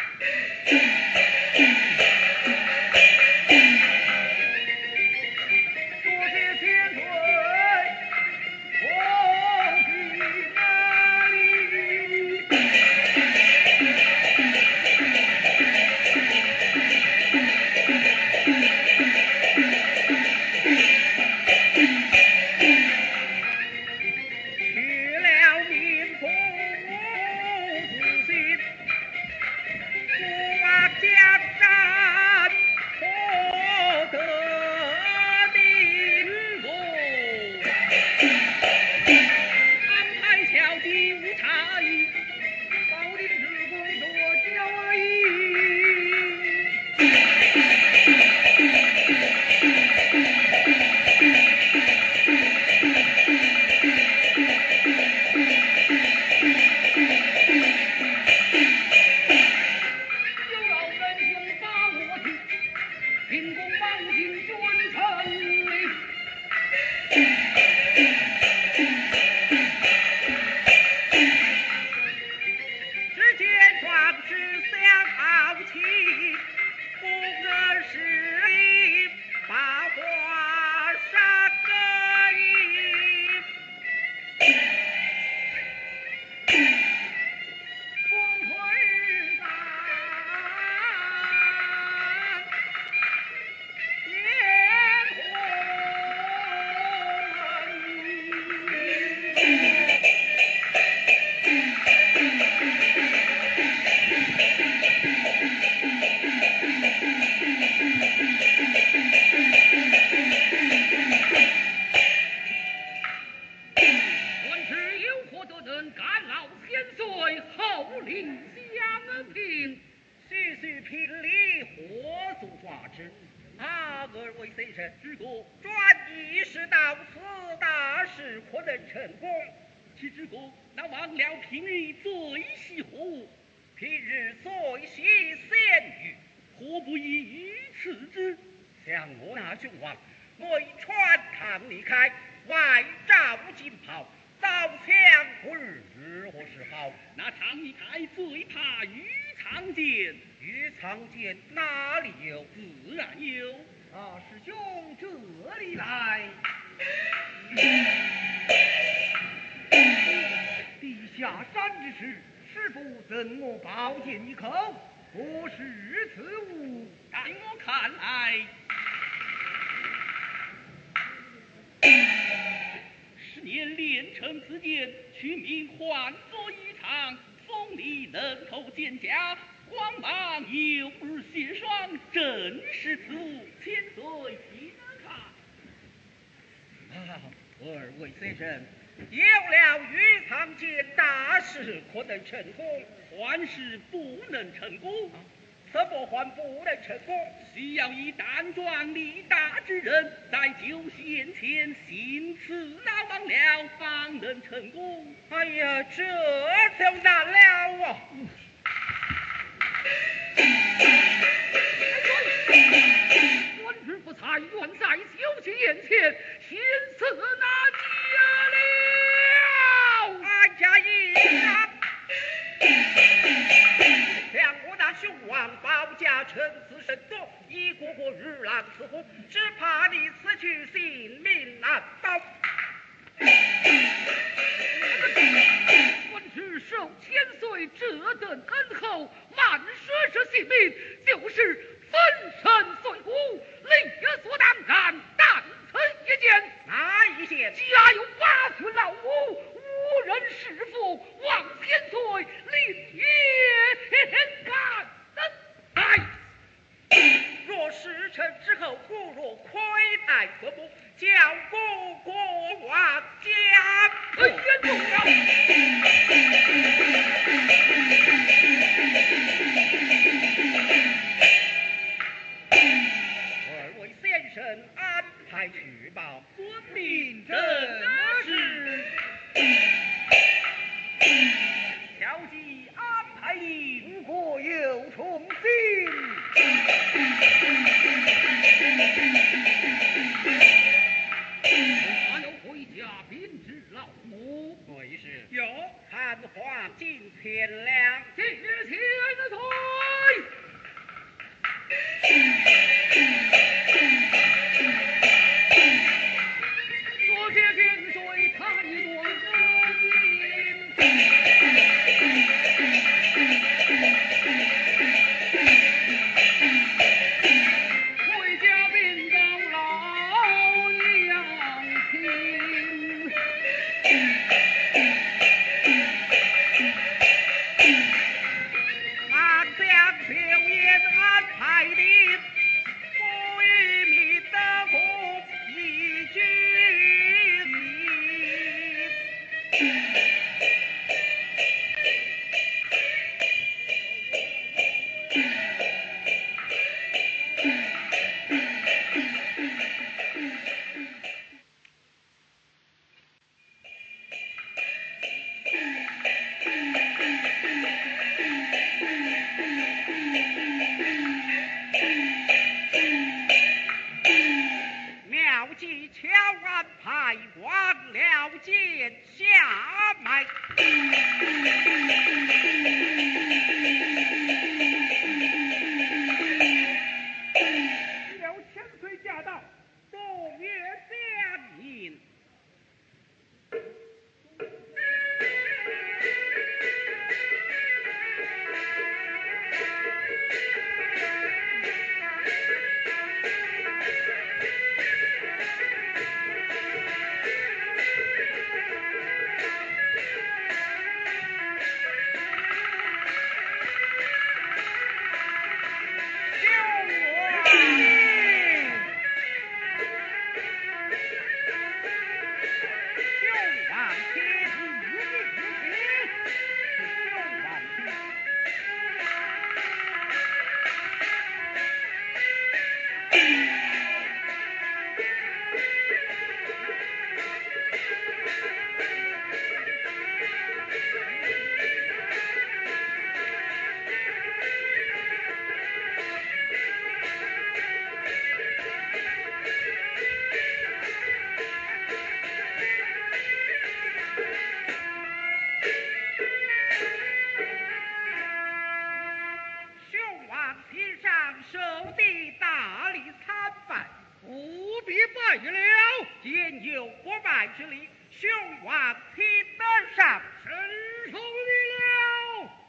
多谢千岁，恭喜哪里？ 去了民不自信，不往江山不得定国。 安排巧计无差异， 保定之功多交易。有劳仁兄把我去，进宫忙进君城里。 只见壮士相傲气，不谙势理，把话杀个一。 风吹散，烟万事有何得人干劳千岁，后令相平。 徐徐评理，何足挂齿。二位先生， 之国专一时到此，大事可能成功。 其之国那忘了平日最喜何物？ 平日最喜鲜鱼， 何不以鱼赐之？ 像我那君王，内穿堂离开，外罩金袍，刀枪不入，如何是好？ 那常一开最怕鱼藏剑， 鱼藏剑哪里有？ 自然有。 啊，师兄这里来。地下山之事，师傅赠我宝剑一口，何是此物？ 在我看来，10年练成此剑，取名换作一场，锋利能透剑甲，光芒有如血霜，正是此物。千岁请看。 啊，二位先生，有了鱼藏剑，大事可能成功。 换事不能成功， 怎么还不能成功？ 需要以胆壮力大之人，在酒席前行刺那王了，方能成功。 哎呀，这就难了啊！ 官职不才，愿在酒席宴前先刺那家了。 俺家一啊，像我那兄王保家臣子甚多，一个个日狼似虎，只怕你死去性命难保。 官职受千岁这等恩厚，慢失这性命，就是粉身碎骨，理所当然。但此一件， 哪一件？ 家有8岁老母，无人侍奉，望千岁另眼感恩。 若事成之后，不若亏待父母，叫国王家。 严重了！ 二位先生安排去吧。 遵命正是。小弟安排你， 我有重新。 还要回家禀知老母。 对是。 有看话进前了。 进前的退。多谢天水看一段回家禀告老娘亲。 马将刘言安排你，不与你得福一句名。妙计巧安排，忘了见下脉。 有千岁驾到， 动员将引。兄王披上受地大礼参拜， 不必拜了。 兼有不拜之礼，兄王听得上。 臣奉你了。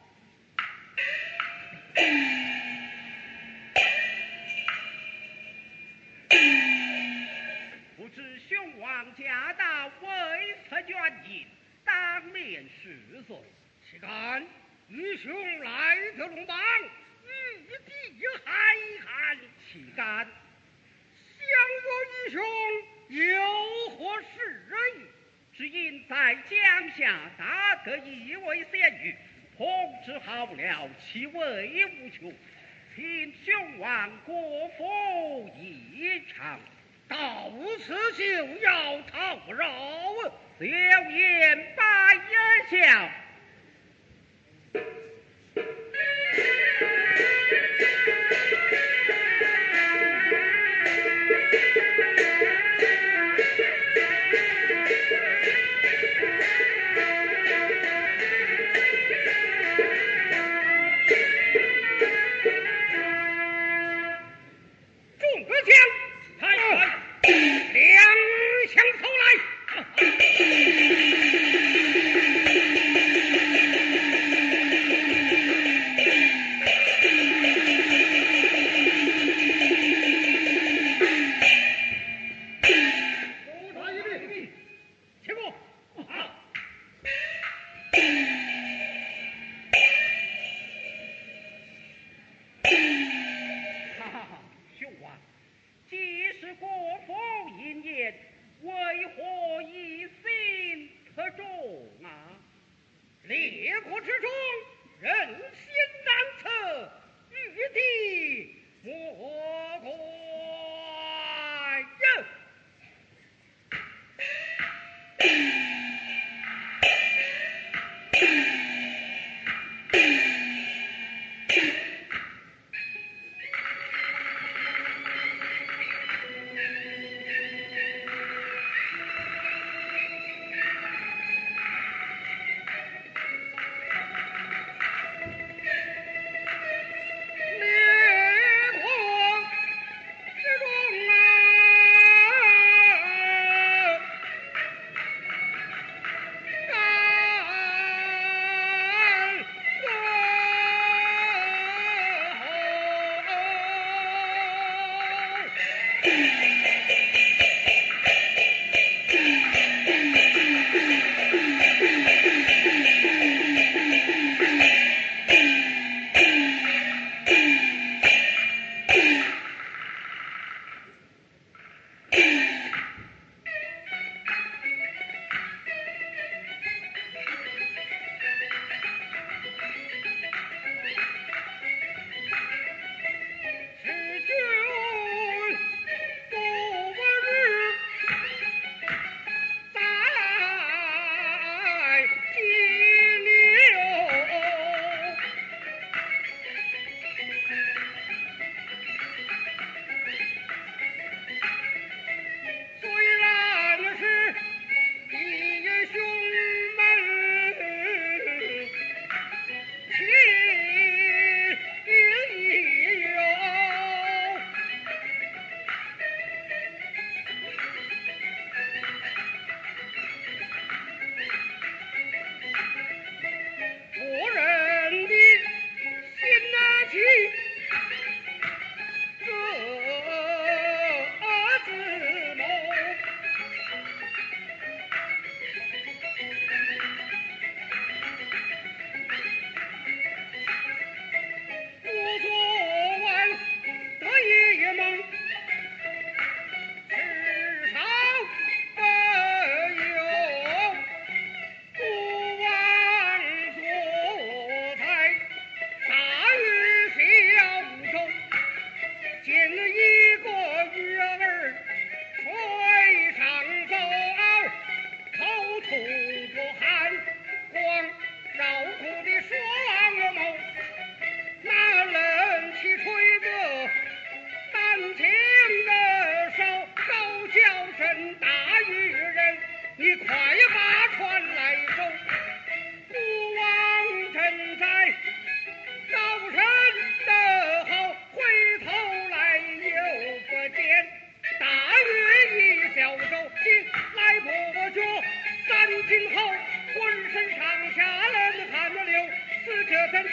不知兄王驾到，为何原因？当面示罪。 岂敢愚兄来得龙邦，玉帝海涵， 岂敢相若愚兄有何事意？ 只因在江夏大得一位贤女，烹制好了，其味无穷，请兄王国府一尝。 到此就要讨饶， 流言百言笑。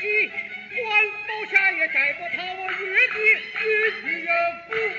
起，关某下也摘不逃我越地与之有故。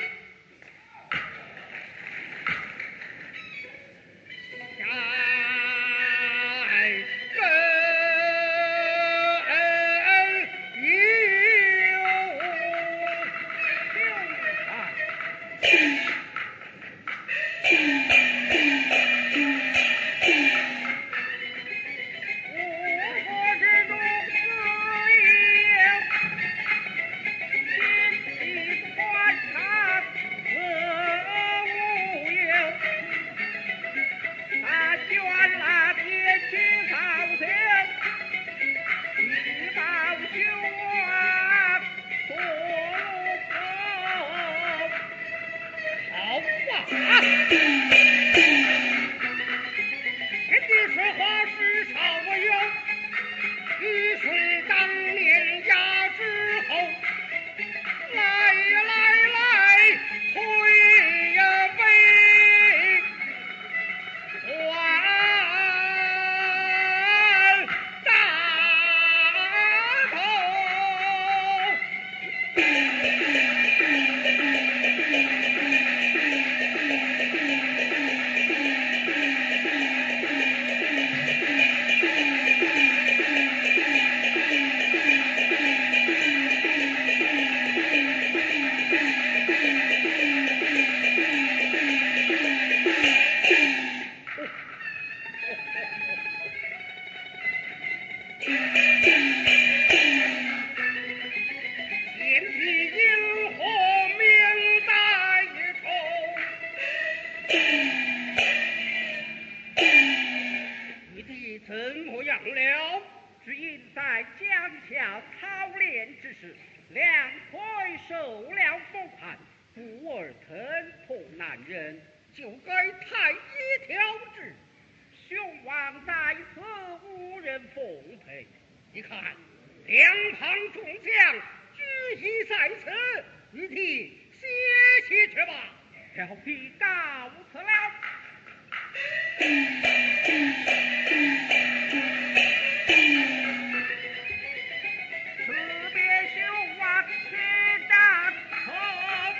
就该太医调治，雄王在此无人奉陪。你看，两旁众将聚集在此，你替歇息去吧。小婢告辞了。辞别雄王，且战后。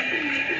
啊！